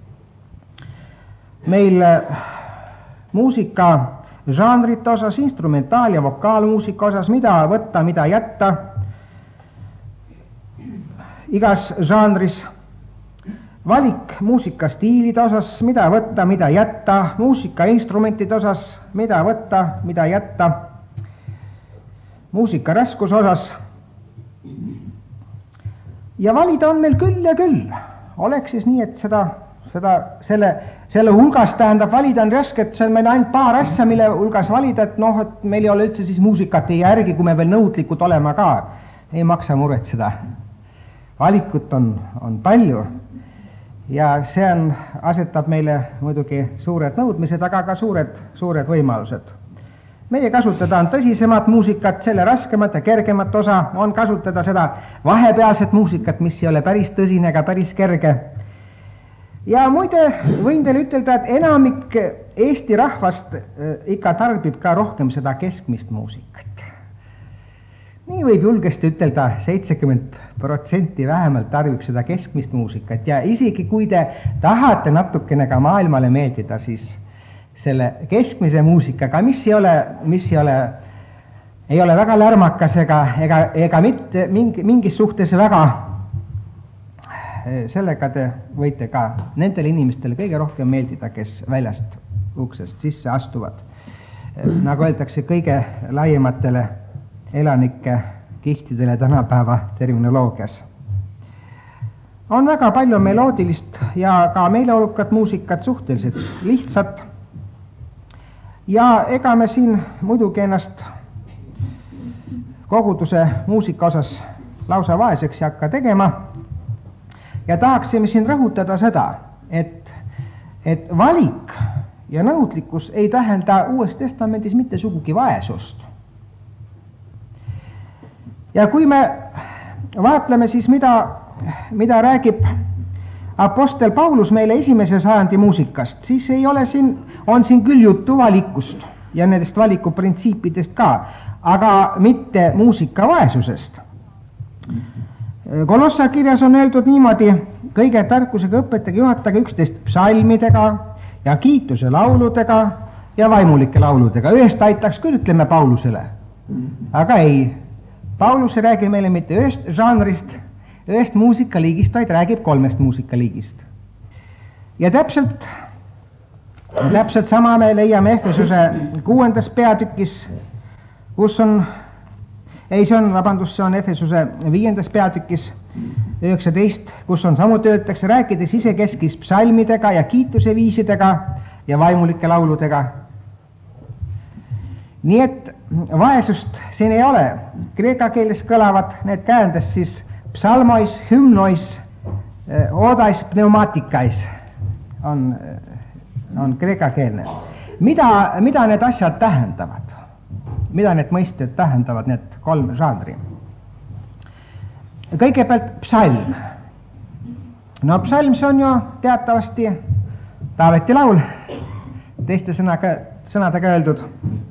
S1: meil muusika žanrite osas, instrumentaal- ja vokaalmuusika osas, mida võtta, mida jätta, igas žanris, valik muusikastiilide osas, mida võtta, mida jätta, muusikainstrumentide osas, mida võtta, mida jätta, muusika raskuse osas. Ja valida on meil küll ja küll. Oleks siis nii, et seda, seda, selle, selle hulgas tähendab valida on raske, et see on meil ainult paar asja, mille hulgas valida, et noh, et meil ei ole üldse siis muusikat ei järgi, kui me veel nõudlikud olema ka. Ei maksa muretseda. Valikut on, on palju ja see on, asetab meile muidugi suured nõudmised, aga ka suured, suured võimalused. Meie kasutada on tõsisemat muusikat, selle raskemat ja kergemat osa, on kasutada seda vahepealset muusikat, mis ei ole päris tõsine ega päris kerge. Ja muide, võin teile ütelda, et enamik Eesti rahvast ikka tarbib ka rohkem seda keskmist muusikat. Nii võib julgesti ütelda, seitsekümmend protsenti vähemalt tarbib seda keskmist muusikat ja isegi kui te tahate natukene ka maailmale meeldida, siis selle keskmise muusikaga, mis ei ole, mis ei ole, ei ole väga lärmakas ega, ega, ega mitte mingi, mingis suhtes väga, sellega te võite ka nendele inimestele kõige rohkem meeldida, kes väljast uksest sisse astuvad. Nagu öeldakse, kõige laiematele elanike kihtidele tänapäeva terminoloogias. On väga palju meloodilist ja ka meeleolukat muusikat, suhteliselt lihtsat. Ja ega me siin muidugi ennast koguduse muusika osas lausa vaeseks ei hakka tegema. Ja tahaksime siin rõhutada seda, et, et valik ja nõudlikkus ei tähenda Uues Testamendis mitte sugugi vaesust. Ja kui me vaatleme siis, mida, mida räägib Apostel Paulus meile esimese sajandi muusikast, siis ei ole siin, on siin küll juttu valikust ja nendest valikuprintsiipidest ka, aga mitte muusika vaesusest. Kolossa kirjas on öeldud niimoodi: kõige tarkusega õpetage, juhatage üksteist psalmidega ja kiituse lauludega ja vaimulike lauludega. Ühest aitaks küll, ütleme Paulusele. Aga ei, Paulus ei räägi meile mitte ühest žanrist, ühest muusikaliigist, vaid räägib kolmest muusikaliigist. Ja täpselt, täpselt sama me leiame Efesuse kuuendas peatükis, kus on Ei, see on, vabandust, see on Efesuse viiendas peatükis üheksateist, kus on samuti öeldakse, rääkides isekeskis psalmidega ja kiituseviisidega ja vaimulike lauludega. Nii et vaesust siin ei ole. Kreeka keeles kõlavad need käändes siis psalmois, hümnois, odais, pneumatikais on, on kreeka keelne. Mida, mida need asjad tähendavad? Mida need mõisted tähendavad, need kolm žanri? Kõigepealt psalm. No psalm, see on ju teatavasti Taaveti laul, teiste sõnaga, sõnadega öeldud.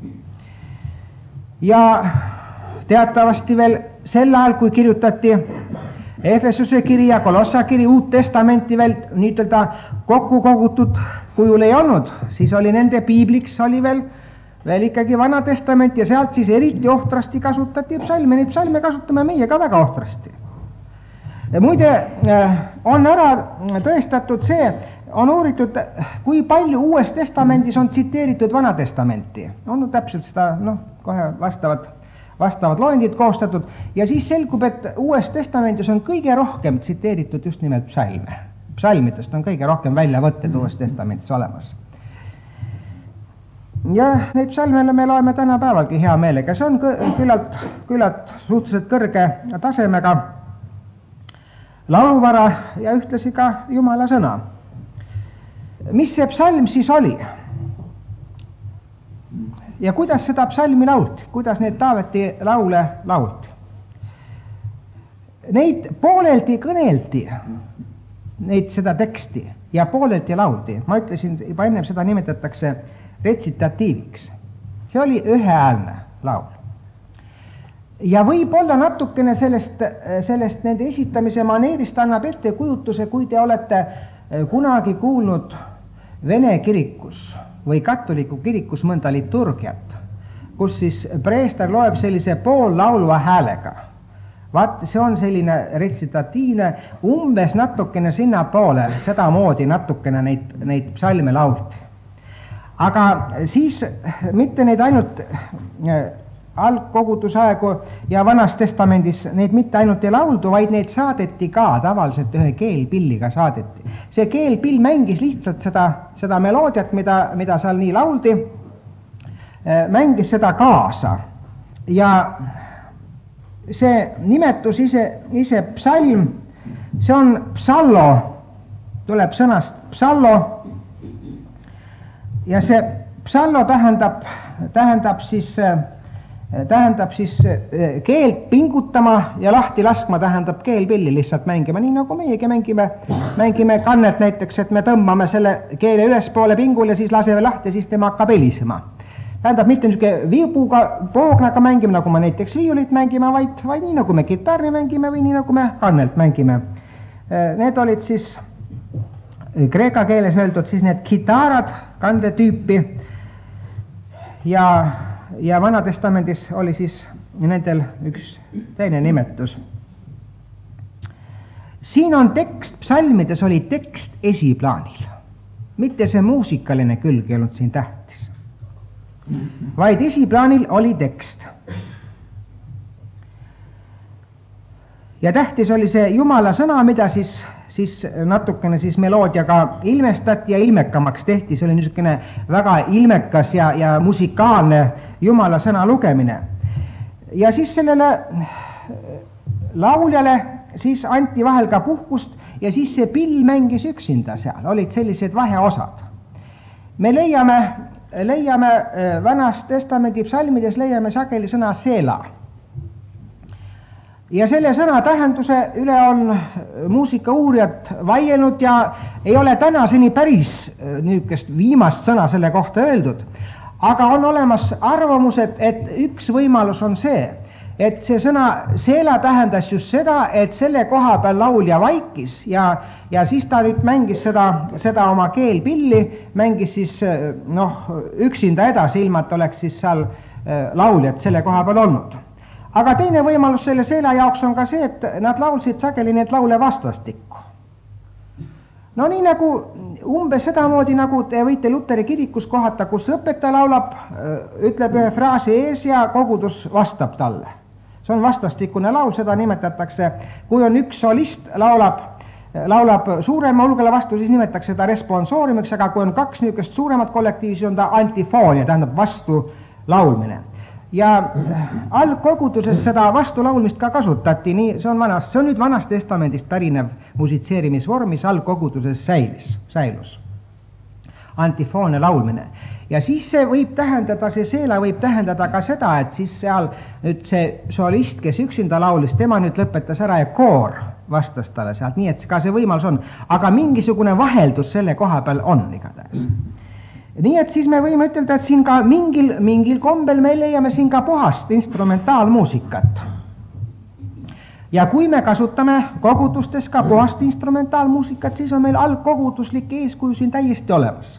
S1: Ja teatavasti veel sel ajal, kui kirjutati Efesuse kiri ja Kolossa kiri, Uut Testamenti veel nii-öelda kokku kogutud kujul ei olnud, siis oli nende piibliks, oli veel veel ikkagi Vana Testament ja sealt siis eriti ohtrasti kasutati psalme, neid psalme kasutame meie ka väga ohtrasti. Muide, on ära tõestatud see, on uuritud, kui palju Uues Testamendis on tsiteeritud Vana Testamenti. On täpselt seda, noh, kohe vastavad, vastavad loendid koostatud ja siis selgub, et Uues Testamendis on kõige rohkem tsiteeritud just nimelt psalme. Psalmidest on kõige rohkem väljavõtted Uues Testamendis olemas. Ja neid psalme me loeme tänapäevalgi hea meelega, see on küllalt, küllalt suhteliselt kõrge tasemega lauluvara ja ühtlasi ka Jumala sõna. Mis see psalm siis oli? Ja kuidas seda psalmi laulti? Kuidas neid Taaveti laule laulti? Neid pooleldi kõneldi, neid seda teksti ja pooleldi lauldi. Ma ütlesin, juba ennem seda nimetatakse retsitatiiviks. See oli üheäälne laul. Ja võib-olla natukene sellest, sellest nende esitamise maneerist annab ette kujutuse, kui te olete kunagi kuulnud Vene kirikus või katoliku kirikus mõnda liturgiat, kus siis preester loeb sellise poollaulva häälega. Vaat, see on selline retsitatiivne, umbes natukene sinna poole, seda moodi natukene neid, neid psalme laulti. Aga siis mitte neid ainult algkogudusaegu ja Vanas Testamendis neid mitte ainult ei lauldu, vaid neid saadeti ka, tavaliselt ühe keelpilliga saadeti. See keelpill mängis lihtsalt seda, seda meloodiat, mida, mida seal nii lauldi, mängis seda kaasa. Ja see nimetus ise, ise psalm, see on psallo, tuleb sõnast psallo. Ja see psallo tähendab, tähendab siis, tähendab siis keelt pingutama ja lahti laskma, tähendab keelpilli lihtsalt mängima, nii nagu meiegi mängime, mängime kannet näiteks, et me tõmbame selle keele ülespoole pingul ja siis laseme lahti, siis tema hakkab helisema. Tähendab mitte niisugune viibuga, poognaga mängime, nagu me näiteks viiulit mängime, vaid, vaid nii nagu me kitarri mängime või nii nagu me kannelt mängime. Need olid siis kreeka keeles öeldud siis need kitarad, kandetüüpi ja, ja Vana Testamendis oli siis nendel üks teine nimetus. Siin on tekst, psalmides oli tekst esiplaanil, mitte see muusikaline külg ei olnud siin tähtis, vaid esiplaanil oli tekst. Ja tähtis oli see Jumala sõna, mida siis siis natukene siis meloodiaga ilmestati ja ilmekamaks tehti, see oli niisugune väga ilmekas ja, ja musikaalne Jumala sõna lugemine. Ja siis sellele lauljale siis anti vahel ka puhkust ja siis see pill mängis üksinda seal, olid sellised vaheosad. Me leiame, leiame Vanas Testamendi psalmides leiame sageli sõna seela. ja selle sõna tähenduse üle on muusikauurijad vaielnud ja ei ole tänaseni päris niisugust viimast sõna selle kohta öeldud. Aga on olemas arvamus, et, et üks võimalus on see, et see sõna seela tähendas just seda, et selle koha peal laulja vaikis ja, ja siis ta nüüd mängis seda, seda oma keelpilli, mängis siis noh, üksinda edasi, ilma et oleks siis seal lauljad selle koha peal olnud. Aga teine võimalus selle seela jaoks on ka see, et nad laulsid sageli need laule vastastikku. No nii nagu umbes sedamoodi, nagu te võite Luteri kirikus kohata, kus õpetaja laulab, ütleb ühe fraasi ees ja kogudus vastab talle. See on vastastikune laul, seda nimetatakse, kui on üks solist laulab, laulab suurema hulgale vastu, siis nimetatakse seda responsooriumiks, aga kui on kaks niisugust suuremat kollektiivi, siis on ta antifoonia, tähendab vastu laulmine. Ja algkoguduses seda vastulaulmist ka kasutati, nii see on vanas, see on nüüd Vanast Testamendist pärinev musitseerimisvorm, mis algkoguduses säilis, säilus. Antifoone laulmine. Ja siis see võib tähendada, see seela võib tähendada ka seda, et siis seal nüüd see solist, kes üksinda laulis, tema nüüd lõpetas ära ja koor vastas talle sealt, nii et ka see võimalus on, aga mingisugune vaheldus selle koha peal on igatahes. Nii et siis me võime ütelda, et siin ka mingil, mingil kombel me leiame siin ka puhast instrumentaalmuusikat. Ja kui me kasutame kogudustes ka puhast instrumentaalmuusikat, siis on meil algkoguduslik eeskuju siin täiesti olemas.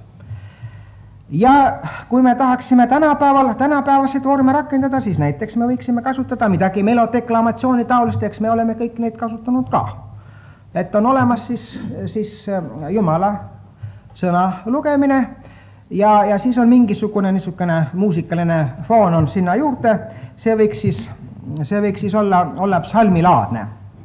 S1: Ja kui me tahaksime tänapäeval, tänapäevaseid vorme rakendada, siis näiteks me võiksime kasutada midagi melodeklamatsiooni taolist, eks me oleme kõik neid kasutanud ka. Et on olemas siis, siis Jumala sõna lugemine, Ja, ja siis on mingisugune niisugune muusikaline foon on sinna juurde, see võiks siis, see võiks siis olla, olla psalmilaadne.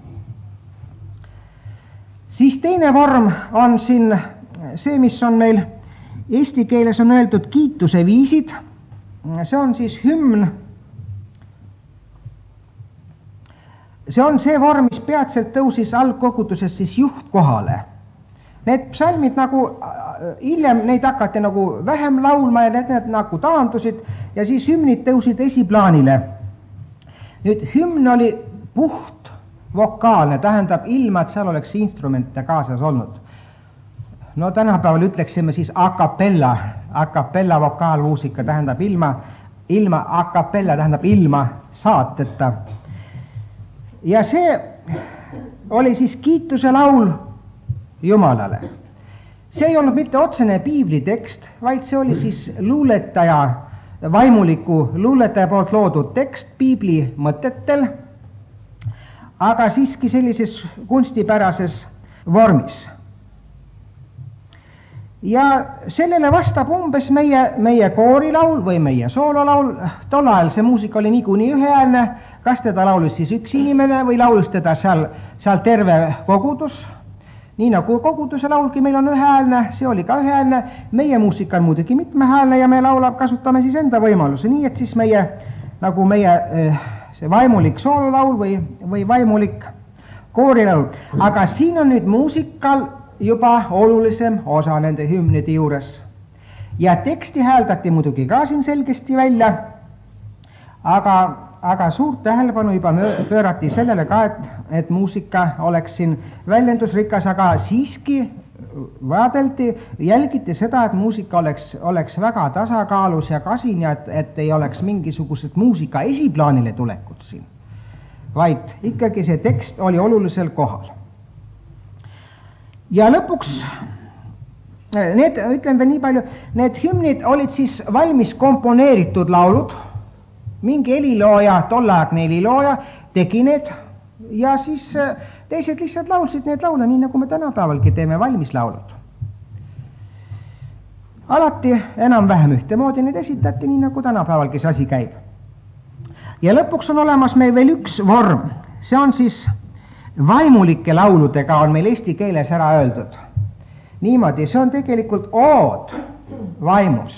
S1: Siis teine vorm on siin see, mis on meil eesti keeles on öeldud kiituse viisid, see on siis hümn, see on see vorm, mis peatselt tõusis algkoguduses siis juhtkohale. Need psalmid nagu hiljem neid hakati nagu vähem laulma ja need, need nagu taandusid ja siis hümnid tõusid esiplaanile. Nüüd hümn oli puht vokaalne, tähendab ilma, et seal oleks instrumente kaasas olnud. No tänapäeval ütleksime siis a cappella, a cappella vokaalmuusika tähendab ilma, ilma a cappella tähendab ilma saateta. Ja see oli siis kiituse laul Jumalale. See ei olnud mitte otsene piiblitekst, vaid see oli siis luuletaja, vaimuliku luuletaja poolt loodud tekst piibli mõtetel, aga siiski sellises kunstipärases vormis. Ja sellele vastab umbes meie, meie koorilaul või meie soololaul, tol ajal see muusika oli niikuinii üheäälne, kas teda laulis siis üks inimene või laulis teda seal, seal terve kogudus. Nii nagu koguduse laulgi meil on üheäälne, see oli ka üheäälne, meie muusika on muidugi mitmehäälne ja me laulab, kasutame siis enda võimaluse, nii et siis meie, nagu meie see vaimulik soololaul või, või vaimulik koorilaul. Aga siin on nüüd muusikal juba olulisem osa nende hümnide juures. Ja teksti hääldati muidugi ka siin selgesti välja, aga aga suurt tähelepanu juba pöörati sellele ka, et, et muusika oleks siin väljendusrikas, aga siiski vaadeldi, jälgiti seda, et muusika oleks, oleks väga tasakaalus ja kasin ja et, et ei oleks mingisugused muusika esiplaanile tulekut siin, vaid ikkagi see tekst oli olulisel kohal. Ja lõpuks, need, ütlen veel nii palju, need hümnid olid siis valmis komponeeritud laulud, mingi helilooja, tollaeagne helilooja tegi need ja siis teised lihtsalt laulsid need laule, nii nagu me tänapäevalgi teeme valmis laulud. Alati enam-vähem ühtemoodi need esitati, nii nagu tänapäevalgi see asi käib. Ja lõpuks on olemas meil veel üks vorm, see on siis vaimulike lauludega on meil eesti keeles ära öeldud. Niimoodi, see on tegelikult ood vaimus.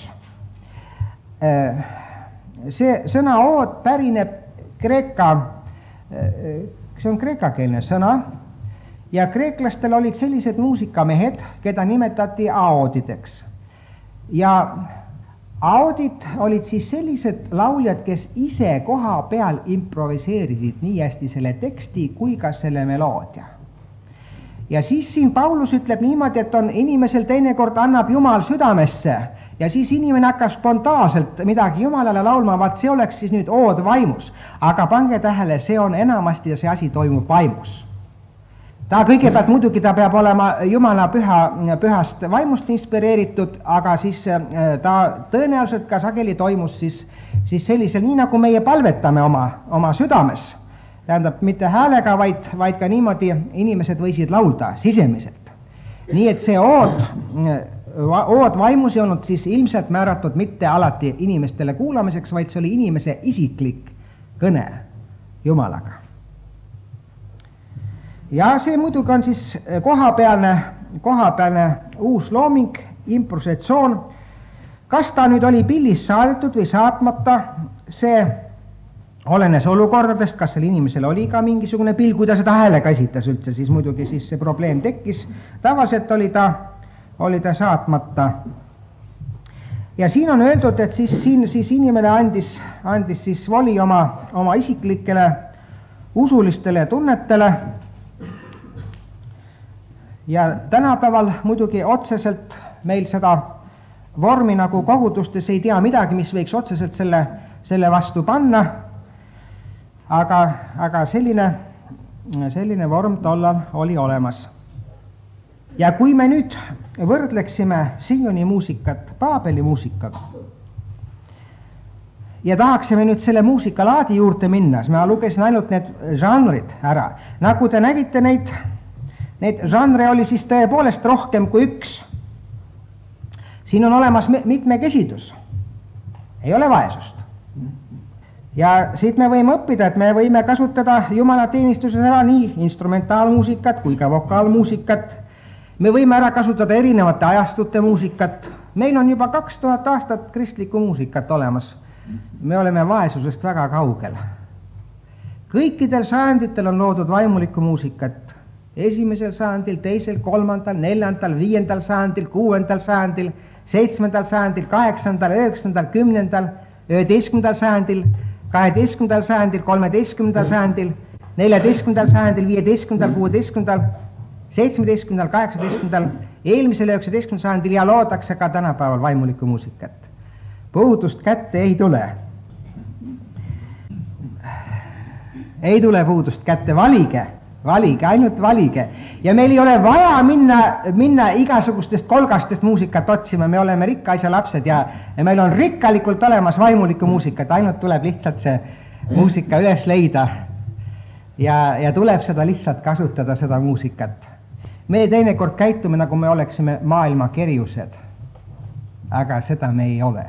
S1: See sõna ood pärineb kreeka, see on kreekakeelne sõna ja kreeklastel olid sellised muusikamehed, keda nimetati aodideks. Ja audid olid siis sellised lauljad, kes ise koha peal improviseerisid nii hästi selle teksti kui ka selle meloodia. Ja siis siin Paulus ütleb niimoodi, et on inimesel teinekord annab Jumal südamesse ja siis inimene hakkab spontaanselt midagi Jumalale laulma, vaat see oleks siis nüüd ood vaimus. Aga pange tähele, see on enamasti ja see asi toimub vaimus. Ta kõigepealt muidugi ta peab olema Jumala püha, pühast vaimust inspireeritud, aga siis ta tõenäoliselt ka sageli toimus siis, siis sellisel, nii nagu meie palvetame oma, oma südames. Tähendab, mitte häälega, vaid, vaid ka niimoodi inimesed võisid laulda sisemiselt. Nii et see ood, ood vaimus ei olnud siis ilmselt määratud mitte alati inimestele kuulamiseks, vaid see oli inimese isiklik kõne Jumalaga. Ja see muidugi on siis kohapealne, kohapealne uus looming, improvisatsioon. Kas ta nüüd oli pillis saadetud või saatmata, see olenes olukordadest, kas seal inimesel oli ka mingisugune pill, kui ta seda häälega esitas üldse, siis muidugi siis see probleem tekkis. Tavaliselt oli ta, oli ta saatmata. Ja siin on öeldud, et siis, siin, siis inimene andis, andis siis voli oma, oma isiklikele usulistele tunnetele. Ja tänapäeval muidugi otseselt meil seda vormi nagu kogudustes ei tea midagi, mis võiks otseselt selle, selle vastu panna, aga, aga selline, selline vorm tollal oli olemas. Ja kui me nüüd võrdleksime Sioni muusikat Paabeli muusikaga ja tahaksime nüüd selle muusikalaadi juurde minna, siis ma lugesin ainult need žanrid ära. Nagu te nägite neid Neid žanre oli siis tõepoolest rohkem kui üks. Siin on olemas mitmekesidus. Ei ole vaesust. Ja siit me võime õppida, et me võime kasutada Jumala teenistuses ära nii instrumentaalmuusikat kui ka vokaalmuusikat. Me võime ära kasutada erinevate ajastute muusikat. Meil on juba kaks tuhat aastat kristlikku muusikat olemas. Me oleme vaesusest väga kaugel. Kõikidel sajanditel on loodud vaimulikku muusikat. Esimesel sajandil, teisel, kolmandal, neljandal, viiendal sajandil, kuuendal sajandil, seitsmendal sajandil, kaheksandal, üheksandal, kümnendal, üheteistkümnendal sajandil, kaheteistkümnendal sajandil, kolmeteistkümnendal sajandil, neljateistkümnendal sajandil, viieteistkümnendal, kuueteistkümnendal, seitsmeteistkümnendal, kaheksateistkümnendal, eelmisel üheksateistkümnendal sajandil ja loodakse ka tänapäeval vaimulikku muusikat. Puudust kätte ei tule. Ei tule puudust kätte, valige. Valige, ainult valige. Ja meil ei ole vaja minna, minna igasugustest kolgastest muusikat otsima, me oleme rikka asja lapsed ja, ja meil on rikkalikult olemas vaimulikku muusikat, ainult tuleb lihtsalt see muusika üles leida ja, ja tuleb seda lihtsalt kasutada, seda muusikat. Me teinekord käitume, nagu me oleksime maailma kerjused, aga seda me ei ole.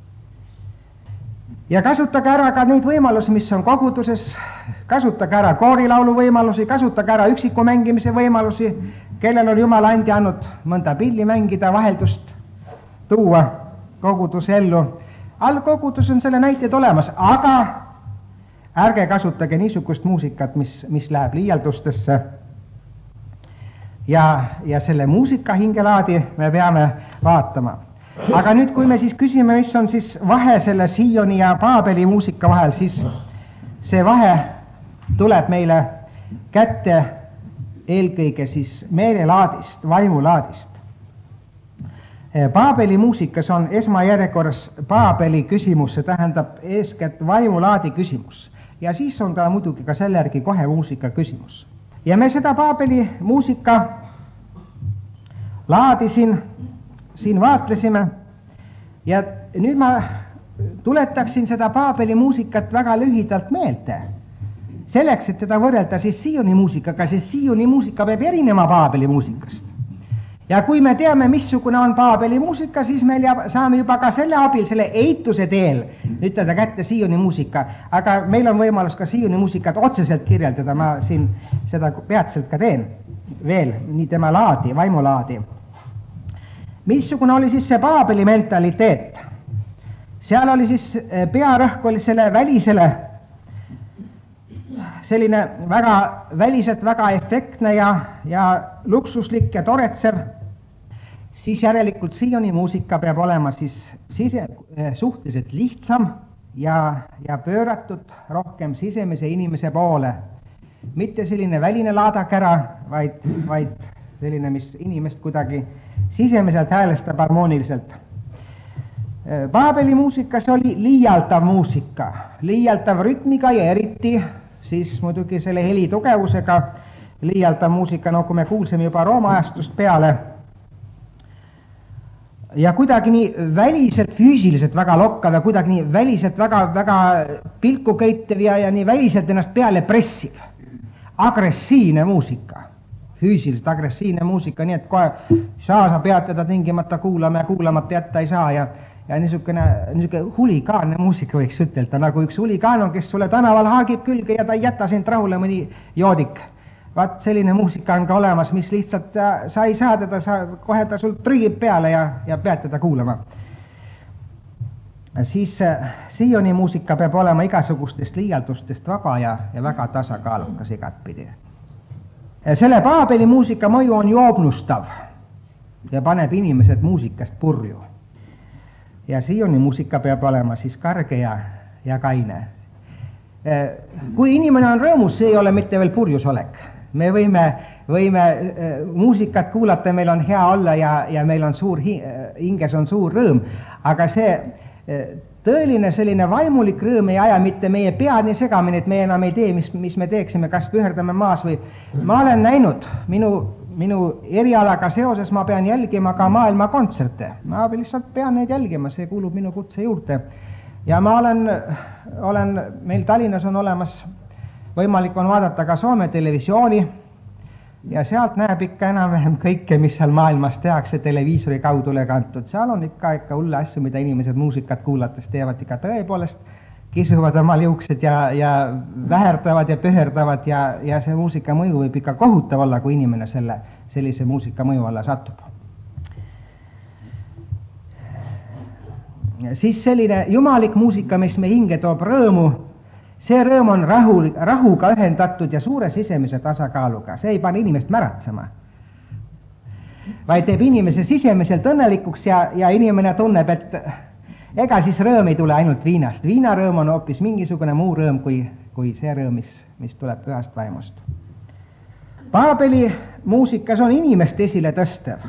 S1: Ja kasutage ära ka neid võimalusi, mis on koguduses, kasutage ära koorilaulu võimalusi, kasutage ära üksiku mängimise võimalusi, kellel on Jumal andi andnud mõnda pilli mängida, vaheldust tuua koguduse ellu. All kogudus on selle näited olemas, aga ärge kasutage niisugust muusikat, mis, mis läheb liialdustesse. Ja, ja selle muusika hingelaadi me peame vaatama. Aga nüüd, kui me siis küsime, mis on siis vahe selle Sioni ja Paabeli muusika vahel, siis see vahe tuleb meile kätte eelkõige siis meelelaadist, vaimulaadist. Paabeli muusikas on esmajärjekorras Paabeli küsimus, see tähendab eeskätt vaimulaadi küsimus. Ja siis on ta muidugi ka selle järgi kohe muusika küsimus. Ja me seda Paabeli muusika laadi siin siin vaatlesime ja nüüd ma tuletaksin seda Paabeli muusikat väga lühidalt meelde. Selleks, et teda võrrelda siis Sioni muusikaga, siis Sioni muusika peab erinema Paabeli muusikast. Ja kui me teame, missugune on Paabeli muusika, siis me saame juba ka selle abil, selle eituse teel ütelda kätte Sioni muusika, aga meil on võimalus ka Sioni muusikat otseselt kirjeldada, ma siin seda peatselt ka teen veel, nii tema laadi, vaimulaadi. Missugune oli siis see Paabeli mentaliteet? Seal oli siis pearõhk oli selle välisele, selline väga väliselt väga efektne ja, ja luksuslik ja toretsev. siis järelikult siiani muusika peab olema siis sise, suhteliselt lihtsam ja, ja pööratud rohkem sisemise inimese poole. Mitte selline väline laadakära, vaid, vaid selline, mis inimest kuidagi sisemiselt häälestab harmooniliselt. Paabeli muusikas oli liialdav muusika, liialdav rütmiga ja eriti siis muidugi selle heli tugevusega liialdav muusika, nagu me kuulsime juba Rooma ajastust peale. Ja kuidagi nii väliselt, füüsiliselt väga lokkav ja kuidagi nii väliselt väga, väga pilku köitev ja, ja nii väliselt ennast peale pressiv. Agressiivne muusika, füüsiliselt agressiivne muusika, nii et kohe saa sa peatada tingimata kuulama ja kuulamata jätta ei saa ja, ja niisugune, niisugune huligaanne muusika võiks ütelda, nagu üks huligaan on, kes sulle tänaval haagib külge ja ta ei jäta sind rahule mõni joodik. Vaat selline muusika on ka olemas, mis lihtsalt sa, sa ei saa teda, sa kohe ta sul trügib peale ja, ja pead teda kuulama. Siis siioni muusika peab olema igasugustest liialdustest vaba ja, ja väga tasakaalukas igatpidi. Selle Paabeli muusika mõju on joobnustav ja paneb inimesed muusikast purju. Ja siioni muusika peab olema siis karge ja, ja kaine. Kui inimene on rõõmus, see ei ole mitte veel purjusolek. Me võime, võime muusikat kuulata, meil on hea olla ja, ja meil on suur, hinges on suur rõõm, aga see tõeline selline vaimulik rõõm ei aja mitte meie pead nii segamini, et me enam ei tee, mis, mis me teeksime, kas püherdame maas või ma olen näinud, minu, minu erialaga seoses ma pean jälgima ka maailma kontserte, ma lihtsalt pean neid jälgima, see kuulub minu kutse juurde ja ma olen, olen meil Tallinnas on olemas, võimalik on vaadata ka Soome televisiooni ja sealt näeb ikka enam-vähem kõike, mis seal maailmas tehakse televiisori kaudu üle kantud. Seal on ikka, ikka hulle asju, mida inimesed muusikat kuulates teevad ikka tõepoolest, kisuvad omal juuksed ja, ja väherdavad ja pöherdavad ja, ja see muusika mõju võib ikka kohutav olla, kui inimene selle, sellise muusika mõju alla satub. Siis selline jumalik muusika, mis me hinge toob rõõmu, see rõõm on rahu, rahuga ühendatud ja suure sisemise tasakaaluga, see ei pane inimest märatsema, vaid teeb inimese sisemiselt õnnelikuks ja, ja inimene tunneb, et ega siis rõõm ei tule ainult viinast, viinarõõm on hoopis mingisugune muu rõõm kui, kui see rõõm, mis, mis tuleb pühast vaimust. Paabeli muusikas on inimest esile tõstev.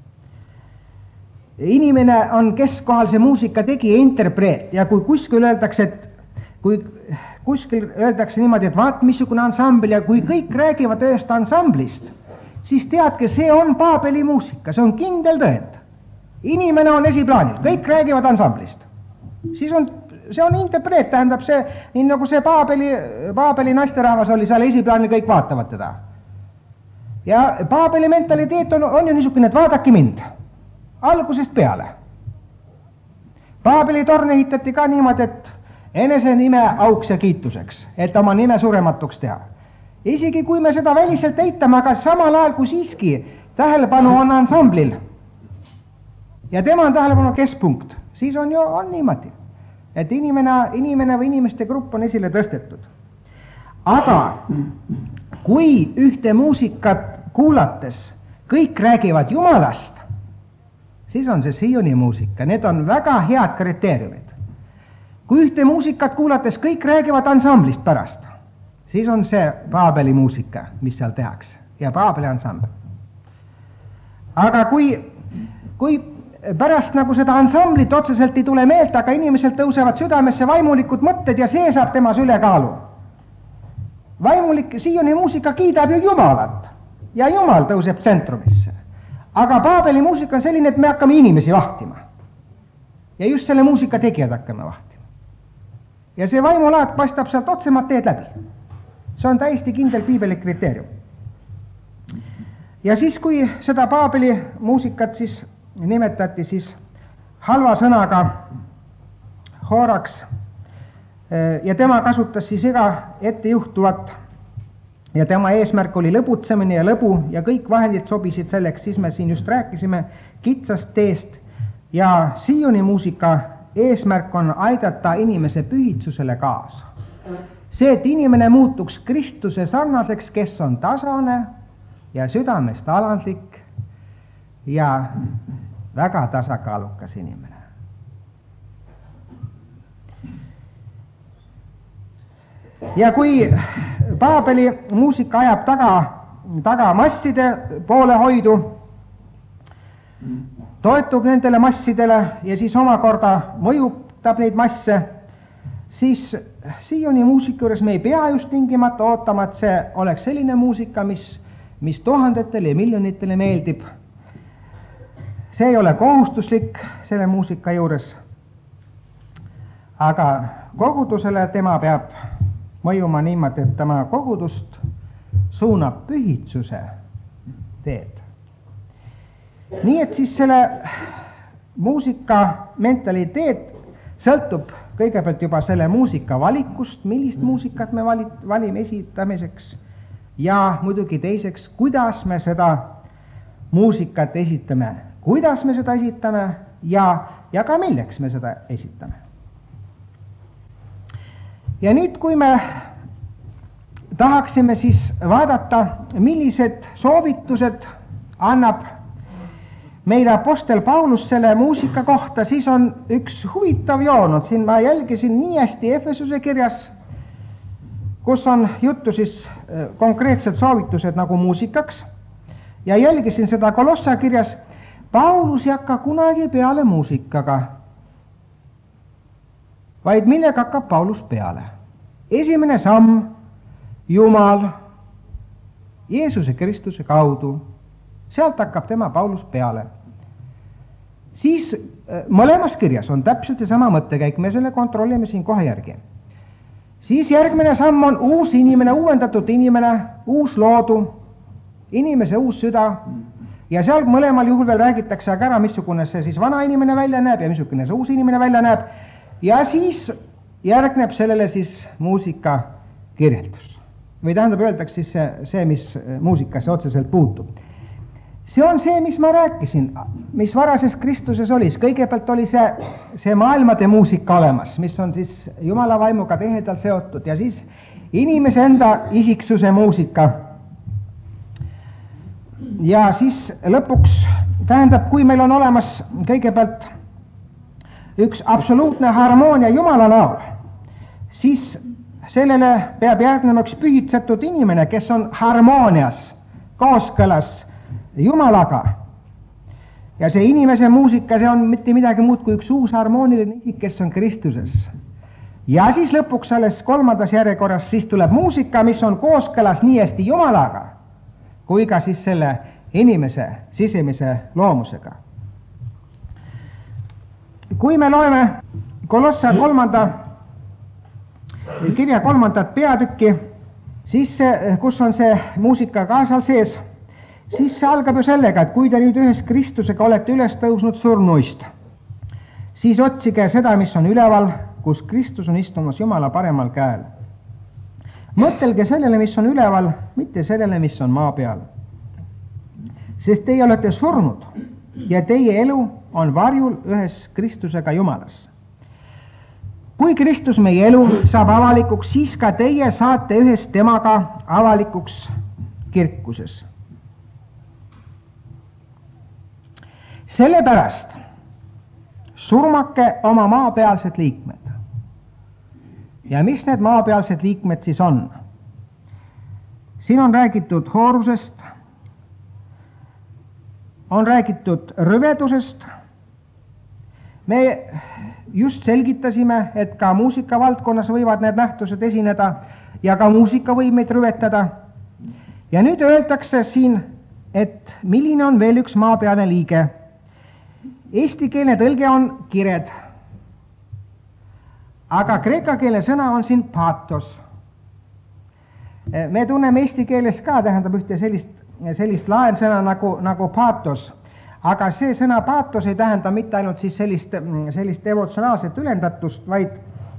S1: Inimene on keskkohal see muusika tegi ja interpreet ja kui kuskil öeldakse, et kui kuskil öeldakse niimoodi, et vaat missugune ansambel ja kui kõik räägivad ühest ansamblist, siis teadke, see on Paabeli muusika, see on kindel tõend. Inimene on esiplaanil, kõik räägivad ansamblist. Siis on, see on interpreet, tähendab see, nii nagu see Paabeli, Paabeli naisterahvas oli seal esiplaanil, kõik vaatavad teda. Ja Paabeli mentaliteet on, on ju niisugune, et vaadake mind, algusest peale. Paabeli torn ehitati ka niimoodi, et enese nime auks ja kiituseks, et oma nime surematuks teha. Isegi kui me seda väliselt eitame, aga samal ajal kui siiski tähelepanu on ansamblil ja tema on tähelepanu keskpunkt, siis on ju on niimoodi, et inimene, inimene või inimeste grupp on esile tõstetud. Aga kui ühte muusikat kuulates kõik räägivad Jumalast, siis on see siioni muusika, need on väga head kriteeriumid. Kui ühte muusikat kuulates kõik räägivad ansamblist pärast, siis on see Paabeli muusika, mis seal tehakse ja Paabeli ansambel. Aga kui, kui pärast nagu seda ansamblit otseselt ei tule meelt, aga inimeselt tõusevad südamesse vaimulikud mõtted ja see saab temas ülekaalu. Vaimulik siioni muusika kiidab ju Jumalat ja Jumal tõuseb tsentrumisse. Aga Paabeli muusika on selline, et me hakkame inimesi vahtima. Ja just selle muusika tegijad hakkame vahtima. Ja see vaimulaad paistab sealt otsemad teed läbi. See on täiesti kindel piibeli kriteerium. Ja siis, kui seda Paabeli muusikat siis nimetati siis halva sõnaga hooraks ja tema kasutas siis iga ettejuhtuvat ja tema eesmärk oli lõbutsemine ja lõbu ja kõik vahendid sobisid selleks, siis me siin just rääkisime kitsast teest ja siioni muusika eesmärk on aidata inimese pühitsusele kaasa. See, et inimene muutuks Kristuse sarnaseks, kes on tasane ja südamest alandlik ja väga tasakaalukas inimene. Ja kui Paabeli muusika ajab taga, taga masside poolehoidu, toetub nendele massidele ja siis omakorda mõjutab neid masse, siis Sioni muusika juures me ei pea just tingimata ootama, et see oleks selline muusika, mis, mis tuhandetele ja miljonitele meeldib. See ei ole kohustuslik selle muusika juures, aga kogudusele tema peab mõjuma niimoodi, et tema kogudust suunab pühitsuse teed. Nii et siis selle muusika mentaliteet sõltub kõigepealt juba selle muusika valikust, millist muusikat me vali, valime esitamiseks ja muidugi teiseks, kuidas me seda muusikat esitame, kuidas me seda esitame ja, ja ka milleks me seda esitame. Ja nüüd, kui me tahaksime siis vaadata, millised soovitused annab meile apostel Paulus selle muusika kohta, siis on üks huvitav joon. Siin ma jälgisin nii hästi Efesuse kirjas, kus on juttu siis konkreetsed soovitused nagu muusikaks, ja jälgisin seda Kolossa kirjas. Paulus ei hakka kunagi peale muusikaga, vaid millega hakkab Paulus peale. Esimene samm, Jumal, Jeesuse Kristuse kaudu, sealt hakkab tema Paulus peale. Siis mõlemas kirjas on täpselt seesama mõttekäik, me selle kontrollime siin kohe järgi. Siis järgmine samm on uus inimene, uuendatud inimene, uus loodu, inimese uus süda, ja seal mõlemal juhul veel räägitakse aga ära, missugune see siis vana inimene välja näeb ja missugune see uus inimene välja näeb, ja siis järgneb sellele siis muusika kirjeldus. Või tähendab, öeldaks siis see, see mis muusikasse otseselt puutub. See on see, mis ma rääkisin, mis varases Kristuses oli. Kõigepealt oli see, see maailmade muusika olemas, mis on siis Jumala vaimuga tihedalt seotud, ja siis inimese enda isiksuse muusika. Ja siis lõpuks tähendab, kui meil on olemas kõigepealt üks absoluutne harmoonia Jumala näol, siis sellele peab järgnema üks pühitsetud inimene, kes on harmoonias, kooskõlas Jumalaga. Ja see inimese muusika, see on mitte midagi muud kui üks uus harmooniline isik, kes on Kristuses. Ja siis lõpuks alles kolmandas järjekorras siis tuleb muusika, mis on kooskõlas nii hästi Jumalaga, kui ka siis selle inimese sisemise loomusega. Kui me loeme Kolossa kolmanda kirja kolmandat peatükki, siis see, kus on see muusika ka seal sees, siis see algab ju sellega, et kui te nüüd ühes Kristusega olete üles tõusnud surnuist, siis otsige seda, mis on üleval, kus Kristus on istumas Jumala paremal käel. Mõtelge sellele, mis on üleval, mitte sellele, mis on maa peal. Sest teie olete surnud ja teie elu on varjul ühes Kristusega Jumalas. Kui Kristus meie elu saab avalikuks, siis ka teie saate ühes temaga avalikuks kirkuses. Sellepärast surmake oma maapealsed liikmed. Ja mis need maapealsed liikmed siis on? Siin on räägitud hoorusest, on räägitud rõvedusest. Me just selgitasime, et ka muusika valdkonnas võivad need nähtused esineda ja ka muusika võib meid rüvetada. Ja nüüd öeldakse siin, et milline on veel üks maapealne liige. Eesti keele tõlge on kired, aga kreeka keele sõna on siin paatos. Me tunneme eesti keeles ka, tähendab ühte sellist, sellist laensõna nagu, nagu paatos, aga see sõna paatos ei tähenda mitte ainult siis sellist, sellist emotsionaalset ülendatust, vaid,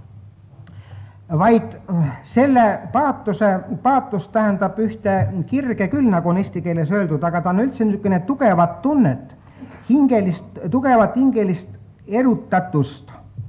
S1: vaid selle paatose, paatos tähendab ühte kirge küll, nagu on eesti keeles öeldud, aga ta on üldse niisugune tugevat tunnet, hingelist, tugevat hingelist erutatust.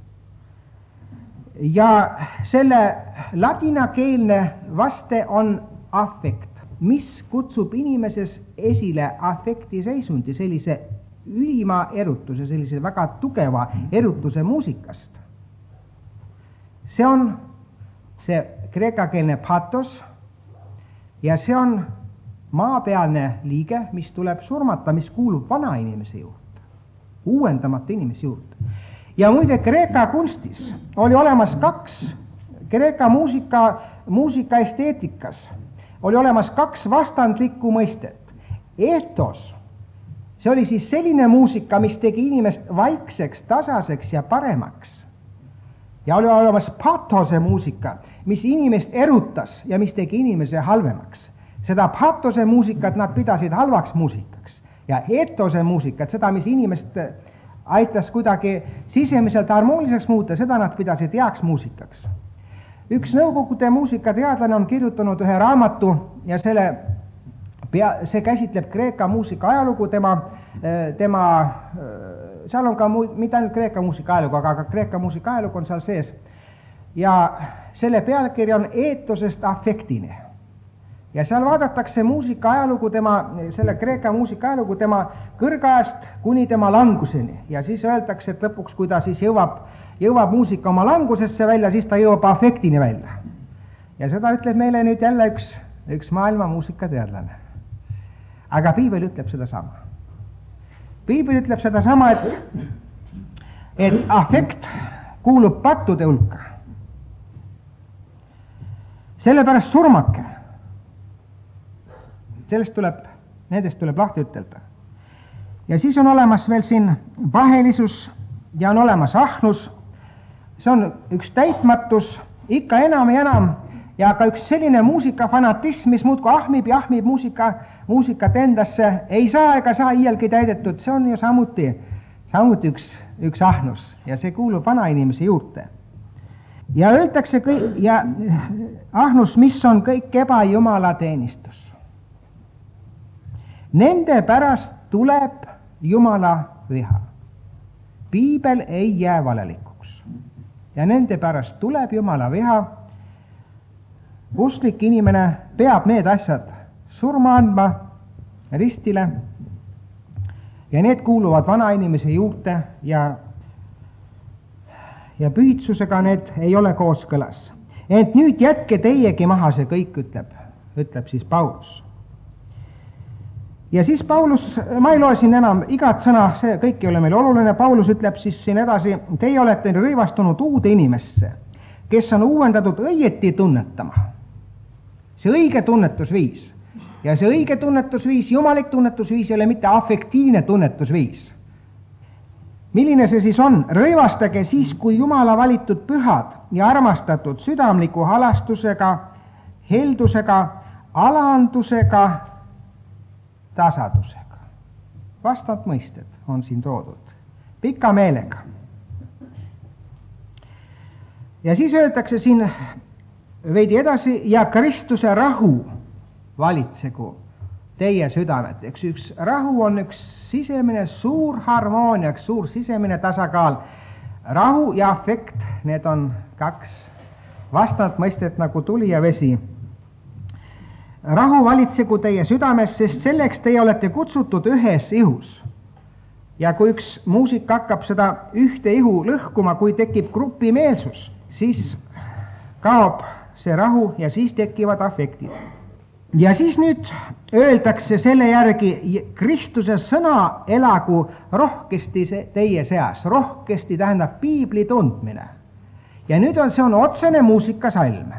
S1: Ja selle ladinakeelne vaste on affekt, mis kutsub inimeses esile afekti seisundi, sellise ülima erutuse, sellise väga tugeva erutuse muusikast. See on see kreekakeelne patos ja see on maapealne liige, mis tuleb surmata, mis kuulub vana inimese juurde, uuendamata inimese juurde. Ja muide, Kreeka kunstis oli olemas kaks, Kreeka muusika, muusika esteetikas oli olemas kaks vastandlikku mõistet. Eetos, see oli siis selline muusika, mis tegi inimest vaikseks, tasaseks ja paremaks. Ja oli olemas patose muusika, mis inimest erutas ja mis tegi inimese halvemaks. Seda patose muusikat nad pidasid halvaks muusikaks ja eetose muusikat, seda, mis inimest aitas kuidagi sisemiselt harmooniliseks muuta, seda nad pidasid heaks muusikaks. Üks Nõukogude muusikateadlane on kirjutanud ühe raamatu ja selle pea, see käsitleb Kreeka muusika ajalugu, tema, tema, seal on ka mu, mitte ainult Kreeka muusika ajalugu, aga ka Kreeka muusika ajalugu on seal sees. Ja selle pealkiri on eetosest affektine. Ja seal vaadatakse muusika ajalugu, tema, selle Kreeka muusika ajalugu tema kõrgajast kuni tema languseni. Ja siis öeldakse, et lõpuks, kui ta siis jõuab, jõuab muusika oma langusesse välja, siis ta jõuab affektini välja. Ja seda ütleb meile nüüd jälle üks, üks maailma muusikateadlane. Aga piibel ütleb seda sama. Piibel ütleb seda sama, et, et affekt kuulub pattude hulka. Sellepärast surmake. Sellest tuleb, nendest tuleb lahti ütelda. Ja siis on olemas veel siin vahelisus ja on olemas ahnus. See on üks täitmatus, ikka enam ja enam, ja ka üks selline muusikafanatism, mis muudku ahmib ja ahmib muusika, muusikat endasse, ei saa ega saa iialgi täidetud, see on ju samuti, samuti üks, üks ahnus ja see kuulub vana inimese juurde. Ja öeldakse kõik, ja ahnus, mis on kõik ebajumala teenistus. Nende pärast tuleb Jumala viha. Piibel ei jää valelikuks. Ja nende pärast tuleb Jumala viha. Usklik inimene peab need asjad surma andma ristile ja need kuuluvad vana inimese juurde ja, ja pühitsusega need ei ole kooskõlas. Ent nüüd jätke teiegi maha see kõik, ütleb, ütleb siis Paulus. Ja siis Paulus, ma ei loe siin enam igat sõna, see kõik ei ole meil oluline, Paulus ütleb siis siin edasi, teie olete rõivastunud uude inimesse, kes on uuendatud õieti tunnetama. See õige tunnetusviis. Ja see õige tunnetusviis, jumalik tunnetusviis ei ole mitte affektiivne tunnetusviis. Milline see siis on? Rõivastage siis, kui Jumala valitud pühad ja armastatud südamliku halastusega, heldusega, alandusega, tasadusega. Vastand mõisted on siin toodud. Pika meelega. Ja siis öeldakse siin veidi edasi, ja Kristuse rahu valitsegu teie südamet. Eks üks rahu on üks sisemine suur harmoonia, üks suur sisemine tasakaal. Rahu ja affekt, need on kaks vastand mõistet nagu tuli ja vesi. Rahu valitsegu teie südames, sest selleks teie olete kutsutud ühes ihus. Ja kui üks muusik hakkab seda ühte ihu lõhkuma, kui tekib grupimeelsus, siis kaob see rahu ja siis tekivad affektid. Ja siis nüüd öeldakse selle järgi, Kristuse sõna elagu rohkesti teie seas. Rohkesti tähendab piibli tundmine. Ja nüüd on, see on otsene muusikasalm.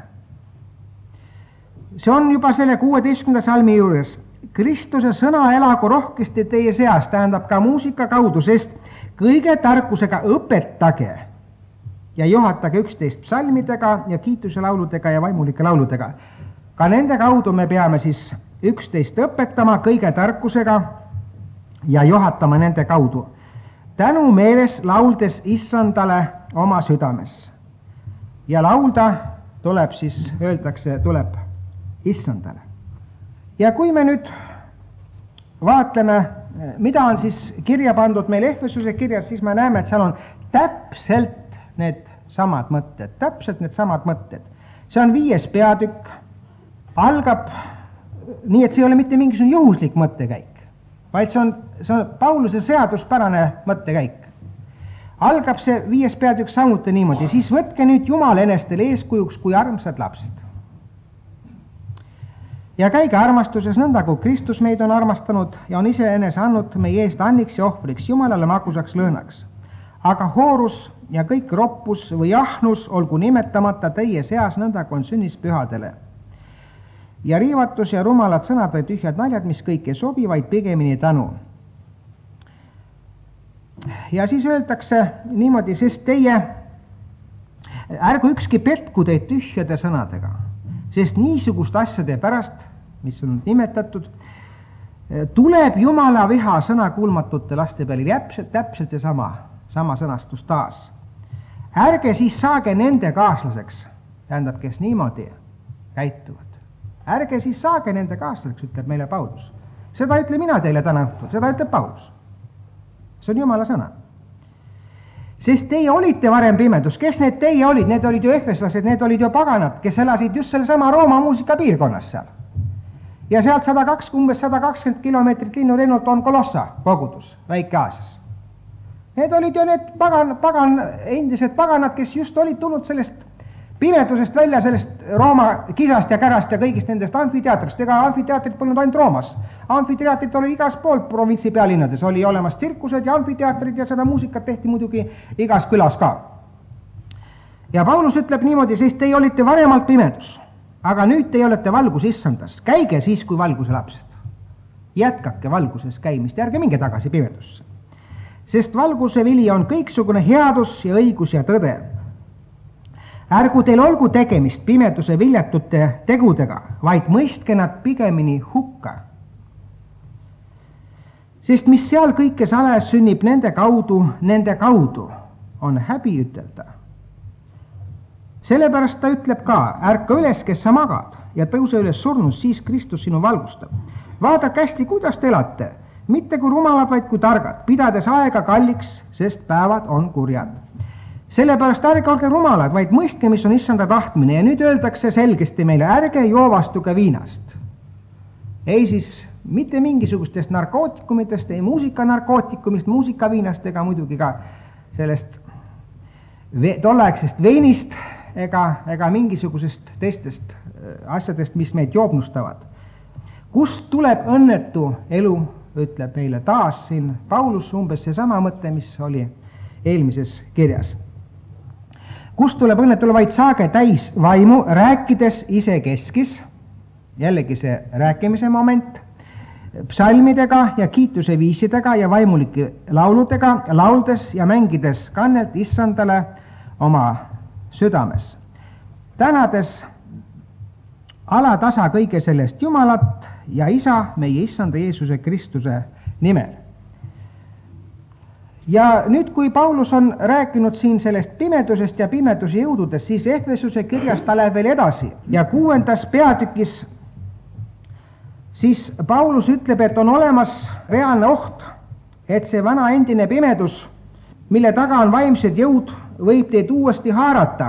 S1: See on juba selle kuueteistkümnenda salmi juures. Kristuse sõna elagu rohkesti teie seas tähendab ka muusika kaudu, sest kõige tarkusega õpetage ja juhatage üksteist psalmidega ja kiituse lauludega ja vaimulike lauludega. Ka nende kaudu me peame siis üksteist õpetama kõige tarkusega ja juhatama nende kaudu. Tänu meeles lauldes issandale oma südames. Ja laulda tuleb siis, öeldakse, tuleb issandale. Ja kui me nüüd vaatleme, mida on siis kirja pandud meil Ehvesuse kirjas, siis me näeme, et seal on täpselt need samad mõtted, täpselt need samad mõtted. See on viies peatükk, algab nii, et see ei ole mitte mingisugune juhuslik mõttekäik, vaid see on, see on Pauluse seaduspärane mõttekäik. Algab see viies peatükk samuti niimoodi, siis võtke nüüd Jumal enestele eeskujuks kui armsad lapsed. Ja käige armastuses nõnda, kui Kristus meid on armastanud ja on iseenese andnud meie eest anniks ja ohvriks Jumalale magusaks lõhnaks. Aga hoorus ja kõik roppus või ahnus olgu nimetamata teie seas nõnda, kui on sünnis pühadele. Ja riivatus ja rumalad sõnad või tühjad naljad, mis kõik ei sobi, vaid pigemini tänu. Ja siis öeldakse niimoodi, sest teie, ärgu ükski petku teid tühjade sõnadega, sest niisugust asjade pärast, mis on nimetatud, tuleb Jumala viha sõnakuulmatute laste peale, täpselt, täpselt see sama, sama sõnastus taas. Ärge siis saage nende kaaslaseks, tähendab, kes niimoodi käituvad. Ärge siis saage nende kaaslaseks, ütleb meile Paulus. Seda ütle mina teile täna õhtul, seda ütleb Paulus. See on Jumala sõna. Sest teie olite varem pimedus. Kes need teie olid? Need olid ju ehveslased, need olid ju paganad, kes elasid just selle sama Rooma muusika piirkonnas seal. Ja sealt sada kaks, umbes sada kakskümmend kilomeetrit linnulennult on Kolossa kogudus Väike-Aasias. Need olid ju need pagan, pagan, endised paganad, kes just olid tulnud sellest pimedusest välja, sellest Rooma kisast ja kärast ja kõigist nendest amfiteatrist. Ega amfiteatrit polnud ainult Roomas. Amfiteatrit oli igas pool provintsi pealinnades, oli olemas tsirkused ja amfiteatrid ja seda muusikat tehti muidugi igas külas ka. Ja Paulus ütleb niimoodi, sest teie olite varemalt pimedus, aga nüüd teie olete valgus issandas. Käige siis kui valguse lapsed. Jätkake valguses käimist, ärge minge tagasi pimedusse. Sest valguse vili on kõiksugune headus ja õigus ja tõde. Ärgu teil olgu tegemist pimeduse viljatute tegudega, vaid mõistke nad pigemini hukka. Sest mis seal kõike salajas sünnib nende kaudu, nende kaudu on häbi ütelda. Sellepärast ta ütleb ka, ärka üles, kes sa magad, ja tõuse üles surnus, siis Kristus sinu valgustab. Vaadake hästi, kuidas te elate, mitte kui rumalad, vaid kui targad, pidades aega kalliks, sest päevad on kurjad. Sellepärast ärge olge rumalad, vaid mõistke, mis on issanda tahtmine. Ja nüüd öeldakse selgesti meile, ärge joovastuge viinast. Ei siis mitte mingisugustest narkootikumitest, ei muusikanarkootikumist, muusikaviinast ega muidugi ka sellest ve- tolleaegsest veinist ega, ega mingisugusest teistest asjadest, mis meid joobnustavad. Kust tuleb õnnetu elu, ütleb meile taas siin Paulus umbes seesama mõte, mis oli eelmises kirjas. Kust tuleb õnnetule, vaid saage täis vaimu, rääkides ise keskis, jällegi see rääkimise moment, psalmidega ja kiituse viisidega ja vaimulike lauludega, lauldes ja mängides kannelt issandale oma südames. Tänades alatasa kõige sellest Jumalat ja Isa meie issanda Jeesuse Kristuse nimel. Ja nüüd, kui Paulus on rääkinud siin sellest pimedusest ja pimeduse jõududest, siis Efesuse kirjas ta läheb veel edasi ja kuuendas peatükis siis Paulus ütleb, et on olemas reaalne oht, et see vana endine pimedus, mille taga on vaimsed jõud, võib teid uuesti haarata.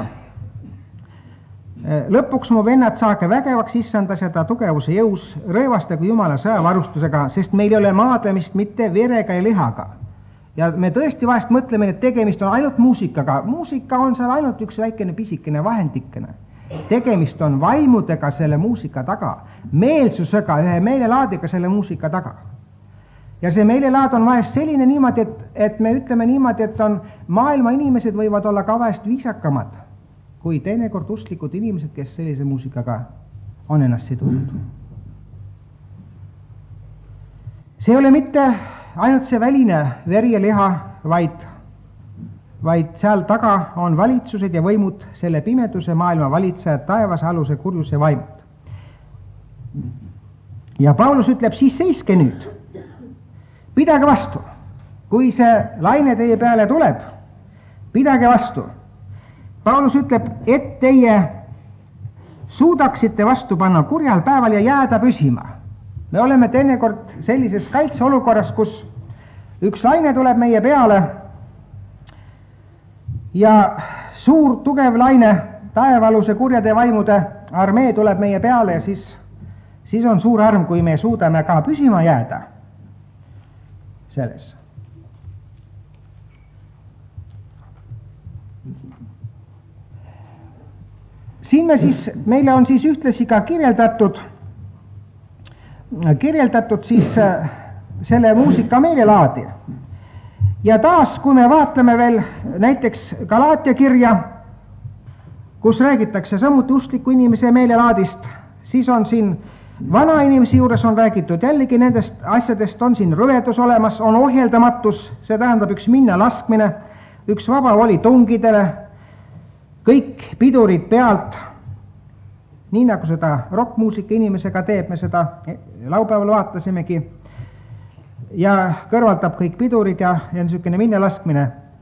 S1: Lõpuks, mu vennad, saage vägevaks issandas ja ta tugevuse jõus, rõevastagu Jumala sõjavarustusega, sest meil ei ole maadlemist mitte verega ja lihaga. Ja me tõesti vahest mõtleme, et tegemist on ainult muusikaga. Muusika on seal ainult üks väikene pisikene vahendikene. Tegemist on vaimudega selle muusika taga, meelsusega, ühe meelelaadiga selle muusika taga. Ja see meelelaad on vahest selline niimoodi, et, et me ütleme niimoodi, et on maailma inimesed võivad olla ka vahest viisakamad kui teinekord usklikud inimesed, kes sellise muusikaga on ennast sidunud. See ei ole mitte ainult see väline veri ja liha, vaid, vaid seal taga on valitsused ja võimud, selle pimeduse maailma valitsejad, taevas aluse kurjuse vaimud. Ja Paulus ütleb, siis seiske nüüd, pidage vastu, kui see laine teie peale tuleb, pidage vastu. Paulus ütleb, et teie suudaksite vastu panna kurjal päeval ja jääda püsima. Me oleme teinekord sellises kaitseolukorras, kus üks laine tuleb meie peale ja suur tugev laine, taevaluse kurjade vaimude armee tuleb meie peale ja siis, siis on suur arm, kui me suudame ka püsima jääda. selles. siin me siis, meile on siis ühtlasi ka kirjeldatud, kirjeldatud siis selle muusika meelelaadi. Ja taas, kui me vaatleme veel näiteks Galaatia kirja, kus räägitakse samuti uskliku inimese meelelaadist, siis on siin vana inimese juures on räägitud jällegi nendest asjadest, on siin rõvedus olemas, on ohjeldamatus, see tähendab üks minna laskmine, üks vaba voli tungidele, kõik pidurid pealt, nii nagu seda rokkmuusika inimesega teeb, me seda laupäeval vaatasimegi, ja kõrvaldab kõik pidurid ja, ja niisugune minna laskmine.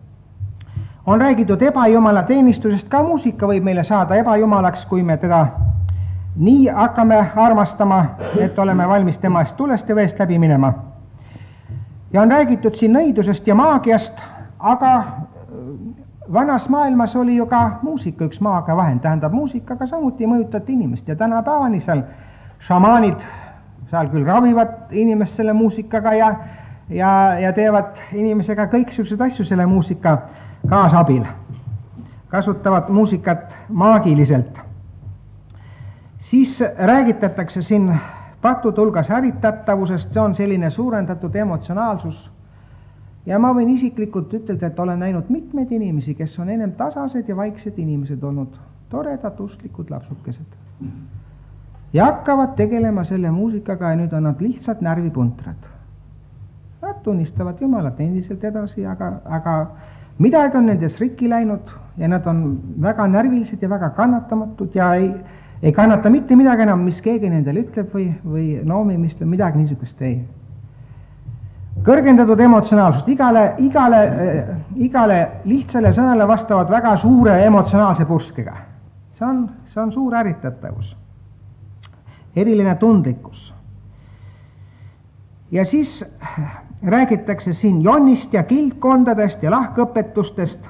S1: On räägitud ebajumala teenistusest, ka muusika võib meile saada ebajumalaks, kui me teda nii hakkame armastama, et oleme valmis tema eest tulest ja veest läbi minema. Ja on räägitud siin nõidusest ja maagiast, aga vanas maailmas oli ju ka muusika üks maagia vahend, tähendab muusikaga samuti mõjutati inimest ja tänapäevani seal šamaanid, seal küll ravivad inimest selle muusikaga ja, ja, ja teevad inimesega kõiksugused asju selle muusika kaasabil, kasutavad muusikat maagiliselt. Siis räägitatakse siin pattude hulgas hävitatavusest, see on selline suurendatud emotsionaalsus. Ja ma võin isiklikult ütelda, et olen näinud mitmeid inimesi, kes on ennem tasased ja vaiksed inimesed olnud, toredad usklikud lapsukesed. Ja hakkavad tegelema selle muusikaga ja nüüd on nad lihtsalt närvipuntrad. Nad tunnistavad Jumalat endiselt edasi, aga, aga midagi on nendes rikki läinud ja nad on väga närvilised ja väga kannatamatud ja ei, ei kannata mitte midagi enam, mis keegi nendele ütleb või, või noomimist või midagi niisugust ei. Kõrgendatud emotsionaalsust, igale, igale, äh, igale lihtsale sõnale vastavad väga suure emotsionaalse purskega. See on, see on suur ärritatavus, eriline tundlikkus. Ja siis räägitakse siin jonnist ja kildkondadest ja lahkõpetustest.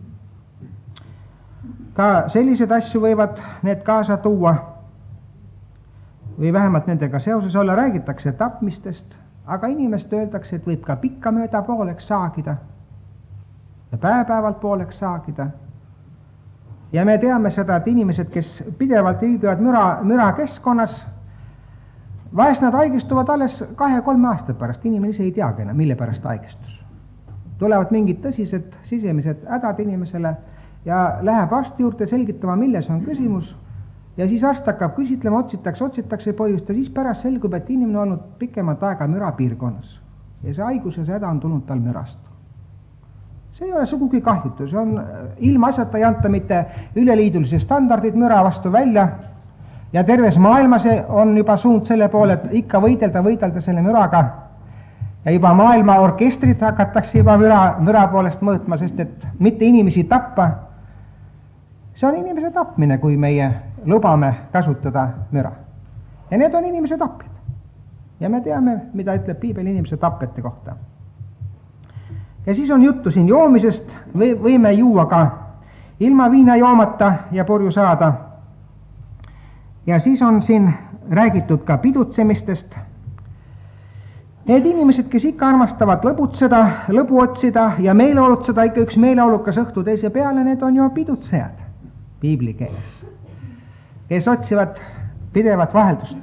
S1: Ka sellised asju võivad need kaasa tuua või vähemalt nendega seoses olla, räägitakse tapmistest, aga inimest öeldakse, et võib ka pikka mööda pooleks saagida ja päev-päevalt pooleks saagida. Ja me teame seda, et inimesed, kes pidevalt viibivad müra, müra keskkonnas, vahest nad haigestuvad alles kahe-kolme aasta pärast, inimene ise ei teagi enam, mille pärast haigestus. Tulevad mingid tõsised sisemised hädad inimesele ja läheb arsti juurde selgitama, milles on küsimus. Ja siis arst hakkab küsitlema, otsitakse, otsitakse põhjust ja siis pärast selgub, et inimene on olnud pikemat aega müra piirkonnas. Ja see haigus ja see häda on tulnud tal mürast. See ei ole sugugi kahjutu, see on ilma asjata ei anta mitte üleliidulise standardid müra vastu välja ja terves maailmas on juba suund selle poole, et ikka võidelda, võidelda selle müraga ja juba maailma orkestrid hakatakse juba müra, müra poolest mõõtma, sest et mitte inimesi tappa, see on inimese tapmine, kui meie lubame kasutada müra. Ja need on inimese tapjad. Ja me teame, mida ütleb piibel inimese tapjate kohta. Ja siis on juttu siin joomisest, või, võime juua ka ilma viina joomata ja purju saada. Ja siis on siin räägitud ka pidutsemistest. Need inimesed, kes ikka armastavad lõbutseda, lõbu otsida ja meeleolutseda, ikka üks meeleolukas õhtu teise peale, need on ju pidutsejad piibli keeles, kes otsivad pidevat vaheldust.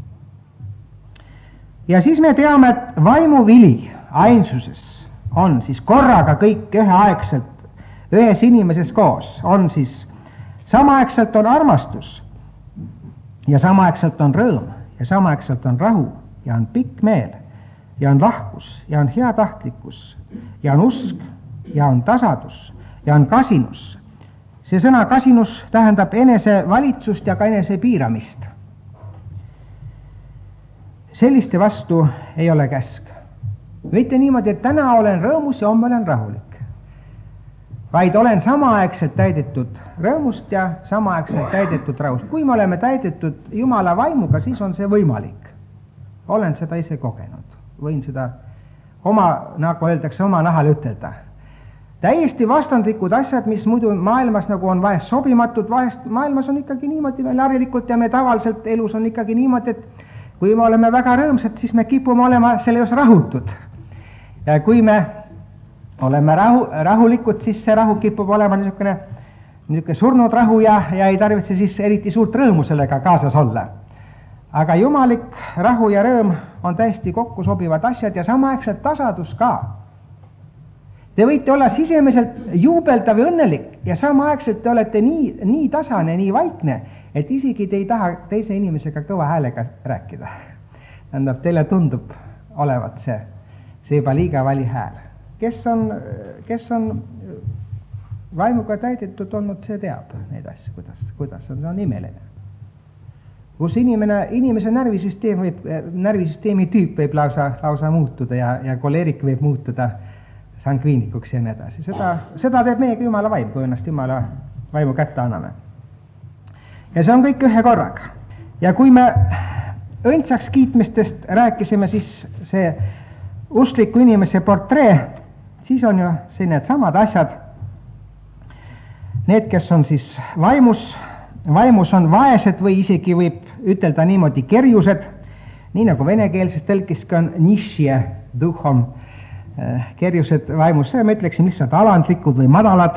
S1: Ja siis me teame, et vaimuvili ainsuses on siis korraga kõik üheaegselt ühes inimeses koos, on siis samaaegselt on armastus ja samaaegselt on rõõm ja samaaegselt on rahu ja on pikk meel ja on lahkus ja on heatahtlikkus ja on usk ja on tasadus ja on kasinus. See sõna kasinus tähendab enese valitsust ja ka enese piiramist. Selliste vastu ei ole käsk. Mitte niimoodi, et täna olen rõõmus ja homme olen rahulik, vaid olen samaaegselt täidetud rõõmust ja samaaegselt täidetud rahust. Kui me oleme täidetud Jumala vaimuga, siis on see võimalik. Olen seda ise kogenud. Võin seda oma, nagu öeldakse, oma nahal ütelda. Täiesti vastandlikud asjad, mis muidu maailmas nagu on vahest sobimatud, vahest maailmas on ikkagi niimoodi meil harilikult ja me tavaliselt elus on ikkagi niimoodi, et kui me oleme väga rõõmsad, siis me kipume olema selle juures rahutud. ja kui me oleme rahu, rahulikud, siis see rahu kipub olema niisugune, niisugune surnud rahu ja, ja ei tarvitse siis eriti suurt rõõmu sellega kaasas olla. Aga jumalik rahu ja rõõm on täiesti kokku sobivad asjad ja samaaegselt tasadus ka. Te võite olla sisemiselt juubeldav ja õnnelik ja samaaegselt te olete nii, nii tasane, nii vaikne, et isegi te ei taha teise inimesega kõva häälega rääkida. Tähendab, teile tundub olevat see, see juba liiga vali hääl. Kes on, kes on vaimuga täidetud olnud, see teab neid asju, kuidas, kuidas on, on imeline. Kus inimene, inimese närvisüsteem võib, närvisüsteemi tüüp võib lausa, lausa muutuda ja, ja koleerik võib muutuda sangviinikuks ja nii edasi. Seda, seda teeb meiega Jumala vaim, kui ennast Jumala vaimu kätte anname. Ja see on kõik ühe korraga. Ja kui me õndsaks kiitmistest rääkisime, siis see uskliku inimese portree, siis on ju siin need samad asjad. Need, kes on siis vaimus, vaimus on vaesed või isegi võib ütelda niimoodi kerjused, nii nagu venekeelses tõlkiski on nišje duhom, kerjused vaimus, me ütleksin lihtsalt alandlikud või madalad.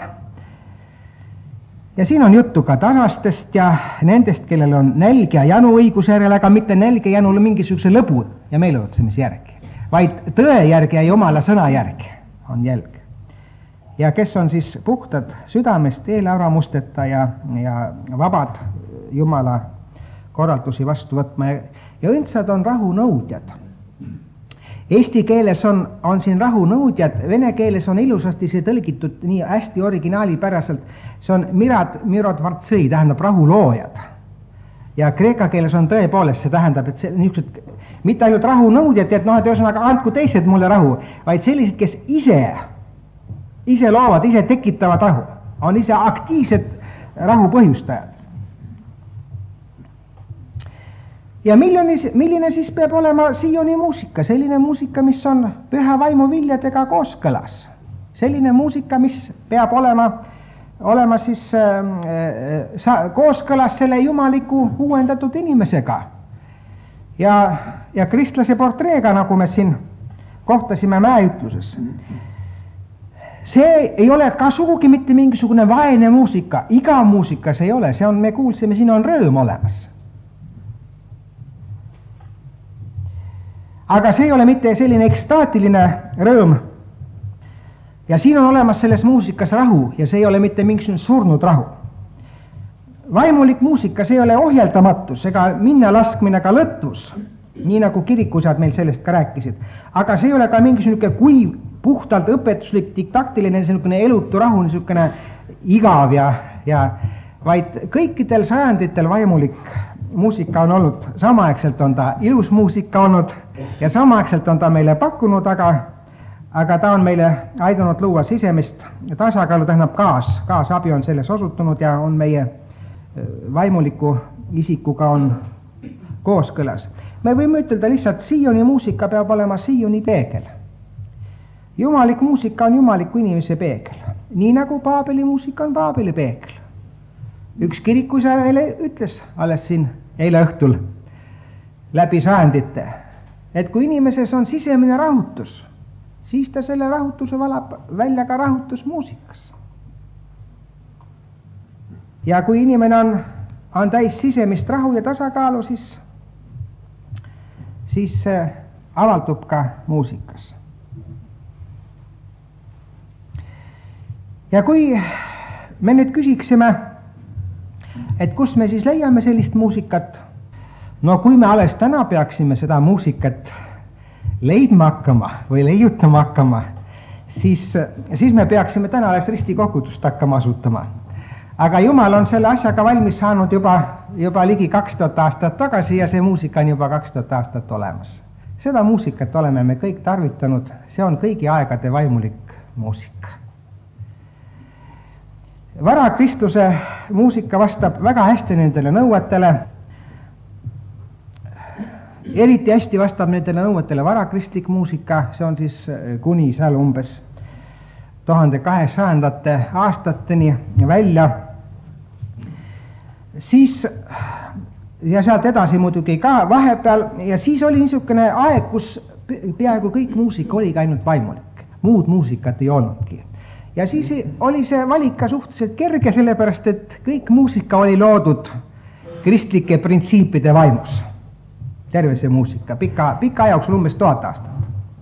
S1: Ja siin on juttu ka tasastest ja nendest, kellel on nälg ja janu õiguse järele, aga mitte nälg ja janule mingisuguse lõbu ja meeleotsemise järgi, vaid tõe järgi ja Jumala sõna järgi on jälg. Ja kes on siis puhtad südamest, eelarvamusteta ja, ja vabad Jumala korraldusi vastu võtma ja, ja õndsad on rahunõudjad. Eesti keeles on, on siin rahunõudjad, vene keeles on ilusasti see tõlgitud nii hästi originaalipäraselt, see on mirad, mirod vartsõi, tähendab rahuloojad. Ja kreeka keeles on tõepoolest, see tähendab, et see niisugused, mitte ainult rahunõudjad, et noh, et ühesõnaga andku teised mulle rahu, vaid sellised, kes ise, ise loovad, ise tekitavad rahu, on ise aktiivsed rahu põhjustajad. Ja milline, milline siis peab olema Sioni muusika, selline muusika, mis on püha vaimu viljadega kooskõlas. Selline muusika, mis peab olema, olema siis äh, sa, kooskõlas selle jumaliku uuendatud inimesega. Ja, ja kristlase portreega, nagu me siin kohtasime mäeütluses. See ei ole ka sugugi mitte mingisugune vaene muusika, iga muusika see ei ole, see on, me kuulsime, siin on rõõm olemas. Aga see ei ole mitte selline ekstaatiline rõõm. Ja siin on olemas selles muusikas rahu ja see ei ole mitte mingisugune surnud rahu. Vaimulik muusika, see ei ole ohjeldamatus ega minna laskmine ka lõtvus, nii nagu kirikusad meil sellest ka rääkisid. Aga see ei ole ka mingisugune kuiv, puhtalt õpetuslik, diktaktiline, niisugune elutu rahu, niisugune igav ja, ja vaid kõikidel sajanditel vaimulik muusika on olnud, samaaegselt on ta ilus muusika olnud ja samaaegselt on ta meile pakkunud, aga, aga ta on meile aidanud luua sisemist tasakaalu, tähendab kaas, kaasabi on selles osutunud ja on meie vaimuliku isikuga on kooskõlas. Me võime ütelda lihtsalt, Sioni muusika peab olema Sioni peegel. Jumalik muusika on jumaliku inimese peegel, nii nagu Paabeli muusika on Paabeli peegel. Üks kirikuisa meile ütles alles siin eile õhtul läbi sajandite, et kui inimeses on sisemine rahutus, siis ta selle rahutuse valab välja ka rahutusmuusikas. Ja kui inimene on, on täis sisemist rahu ja tasakaalu, siis, siis see avaldub ka muusikas. Ja kui me nüüd küsiksime, et kus me siis leiame sellist muusikat, no kui me alles täna peaksime seda muusikat leidma hakkama või leiutama hakkama, siis, siis me peaksime täna alles ristikogudust hakkama asutama. Aga Jumal on selle asjaga valmis saanud juba, juba ligi kaks tuhat aastat tagasi ja see muusika on juba kaks tuhat aastat olemas. Seda muusikat oleme me kõik tarvitanud, see on kõigi aegade vaimulik muusika. Vara Kristuse muusika vastab väga hästi nendele nõuetele, eriti hästi vastab nendele nõuetele varakristlik muusika, see on siis kuni seal umbes tuhande kahesajandate aastateni välja. Siis, ja sealt edasi muidugi ka vahepeal, ja siis oli niisugune aeg, kus peaaegu kõik muusika oligi ainult vaimulik, muud muusikat ei olnudki. Ja siis oli see valik ka suhteliselt kerge, sellepärast et kõik muusika oli loodud kristlike printsiipide vaimus. Terve see muusika, pika, pika aja jooksul umbes tuhat aastat.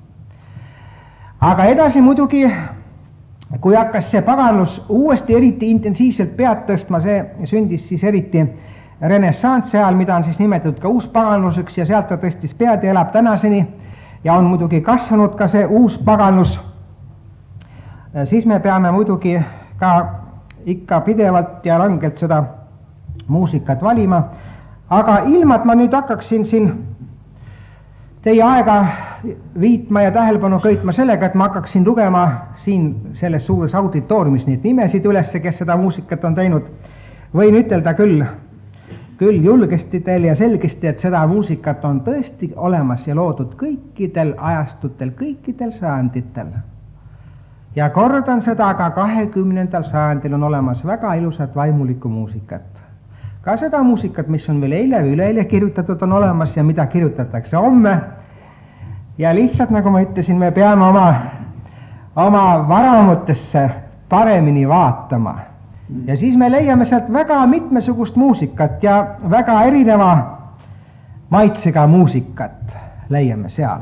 S1: Aga edasi muidugi, kui hakkas see paganlus uuesti eriti intensiivselt pead tõstma, see sündis siis eriti renessansi ajal, mida on siis nimetatud ka uus paganluseks ja sealt ta tõstis pead ja elab tänaseni ja on muidugi kasvanud ka see uus paganlus, siis me peame muidugi ka ikka pidevalt ja rangelt seda muusikat valima, aga ilma, et ma nüüd hakkaksin siin teie aega viitma ja tähelepanu köitma sellega, et ma hakkaksin lugema siin selles suures auditooriumis neid nimesid üles, kes seda muusikat on teinud, võin ütelda küll, küll julgesti teile ja selgesti, et seda muusikat on tõesti olemas ja loodud kõikidel ajastutel, kõikidel sajanditel. Ja kordan seda, aga kahekümnendal sajandil on olemas väga ilusat vaimulikku muusikat. Ka seda muusikat, mis on veel eile või üleeile kirjutatud, on olemas ja mida kirjutatakse homme. Ja lihtsalt, nagu ma ütlesin, me peame oma, oma varamutesse paremini vaatama. Ja siis me leiame sealt väga mitmesugust muusikat ja väga erineva maitsega muusikat leiame seal.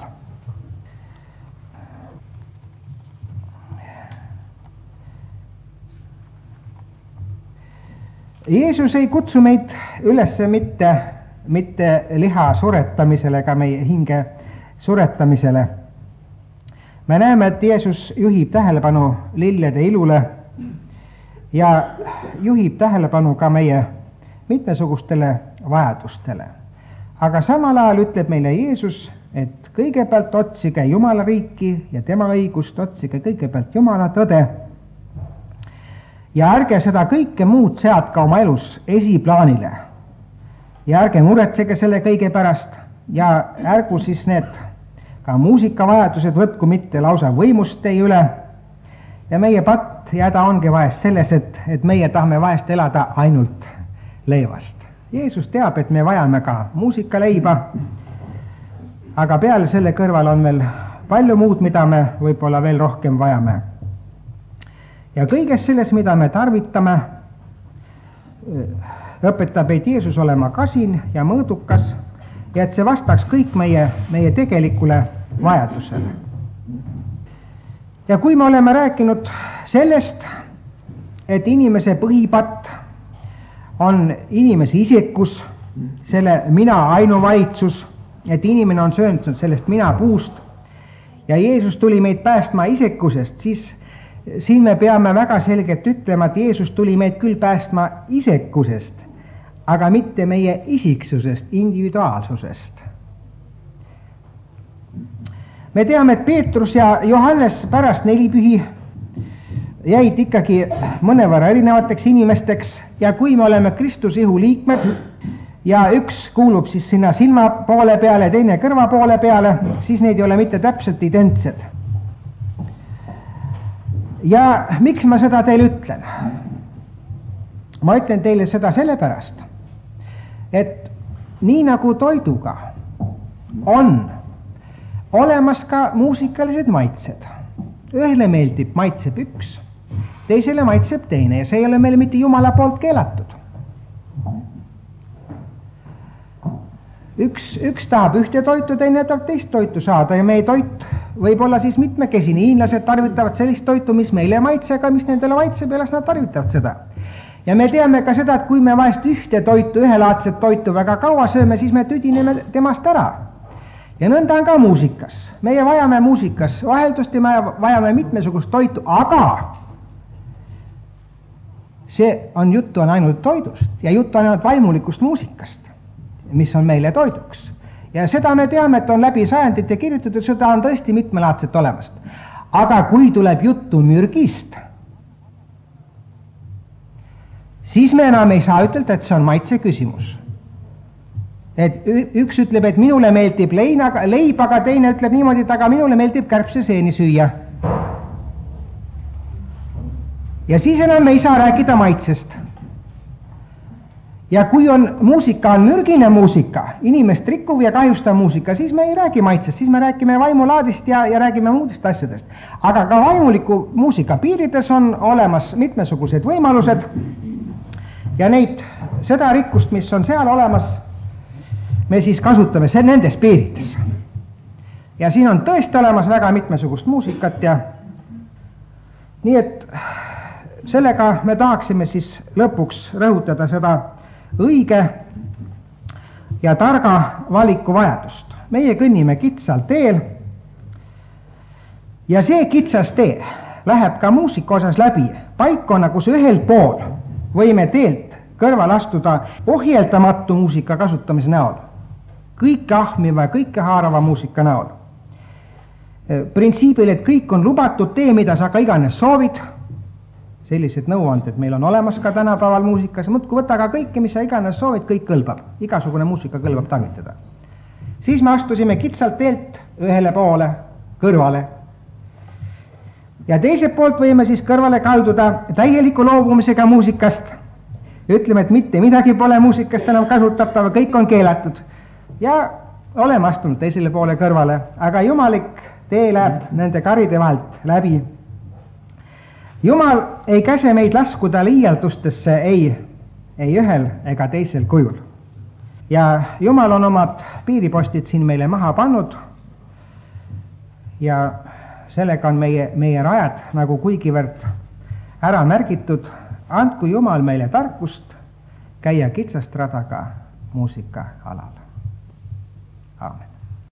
S1: Jeesus ei kutsu meid üles mitte, mitte liha suretamisele ega meie hinge suretamisele. Me näeme, et Jeesus juhib tähelepanu lillede ilule ja juhib tähelepanu ka meie mitmesugustele vajadustele. Aga samal ajal ütleb meile Jeesus, et kõigepealt otsige Jumala riiki ja tema õigust, otsige kõigepealt Jumala tõde ja ärge seda kõike muud seadka oma elus esiplaanile. Ja ärge muretsege selle kõige pärast ja ärgu siis need ka muusikavajadused võtku mitte lausa võimust teie üle. Ja meie patt ja häda ongi vahest selles, et, et meie tahame vahest elada ainult leivast. Jeesus teab, et me vajame ka muusikaleiba, aga peale selle kõrval on veel palju muud, mida me võib-olla veel rohkem vajame. Ja kõiges selles, mida me tarvitame, õpetab meid Jeesus olema kasin ja mõõdukas ja et see vastaks kõik meie, meie tegelikule vajadusele. Ja kui me oleme rääkinud sellest, et inimese põhipatt on inimese isikus, selle mina ainuvalitsus, et inimene on söönud sellest mina puust ja Jeesus tuli meid päästma isikusest, siis siin me peame väga selgelt ütlema, et Jeesus tuli meid küll päästma isikusest, aga mitte meie isiksusest, individuaalsusest. Me teame, et Peetrus ja Johannes pärast nelipühi jäid ikkagi mõnevõrra erinevateks inimesteks ja kui me oleme Kristuse ihu liikmed ja üks kuulub siis sinna silma poole peale, teine kõrva poole peale, siis neid ei ole mitte täpselt identsed. Ja miks ma seda teile ütlen? Ma ütlen teile seda sellepärast, et nii nagu toiduga on olemas ka muusikalised maitsed. Ühele meeldib, maitseb üks, teisele maitseb teine ja see ei ole meile mitte Jumala poolt keelatud. Üks, üks tahab ühte toitu, teine tahab teist toitu saada ja meie toit võib olla siis mitmekesine. Hiinlased tarvitavad sellist toitu, mis meile maitse, aga mis nendele maitseb ja las nad tarvitavad seda. Ja me teame ka seda, et kui me vahest ühte toitu, ühelaadset toitu väga kaua sööme, siis me tüdineme temast ära. Ja nõnda on ka muusikas. Meie vajame muusikas vaheldust ja me vajame mitmesugust toitu, aga see on juttu on ainult toidust ja juttu on ainult vaimulikust muusikast, mis on meile toiduks. Ja seda me teame, et on läbi sajandite kirjutatud, seda on tõesti mitmelaadset olemast. Aga kui tuleb juttu mürgist, siis me enam ei saa ütelda, et see on maitse küsimus. Et üks ütleb, et minule meeldib leina, leib, aga teine ütleb niimoodi, et aga minule meeldib kärbseseeni süüa. Ja siis enam me ei saa rääkida maitsest. Ja kui on muusika on mürgine muusika, inimest rikkuv ja kahjustav muusika, siis me ei räägi maitsest, siis me räägime vaimulaadist ja, ja räägime muudest asjadest. Aga ka vaimuliku muusika piirides on olemas mitmesugused võimalused ja neid, seda rikkust, mis on seal olemas, me siis kasutame see nendes piirides. Ja siin on tõesti olemas väga mitmesugust muusikat ja nii et sellega me tahaksime siis lõpuks rõhutada seda õige ja targa valiku vajadust. Meie kõnnime kitsal teel ja see kitsas tee läheb ka muusika osas läbi paikona, kus ühel pool võime teelt kõrval astuda ohjeldamatu muusika kasutamise näol, kõike ahmiva ja kõike haarava muusika näol. Printsiibil, et kõik on lubatud, tee mida sa ka iganes soovid, sellised nõuanded meil on olemas ka tänapäeval muusikas, muudku võta ka kõike, mis sa iganes soovid, kõik kõlbab, igasugune muusika kõlbab tarvitada. Siis me astusime kitsalt teelt ühele poole kõrvale ja teiselt poolt võime siis kõrvale kalduda täieliku loobumisega muusikast, ütleme, et mitte midagi pole muusikast enam kasutatav, kõik on keelatud ja oleme astunud teisele poole kõrvale, aga jumalik tee läheb nende karide vahelt läbi. Jumal ei käse meid laskuda liialdustesse ei, ei ühel ega teisel kujul. Ja Jumal on omad piiripostid siin meile maha pannud ja sellega on meie, meie rajad nagu kuigivõrd ära märgitud. Andku Jumal meile tarkust käia kitsast radaga muusika alal. Aamen.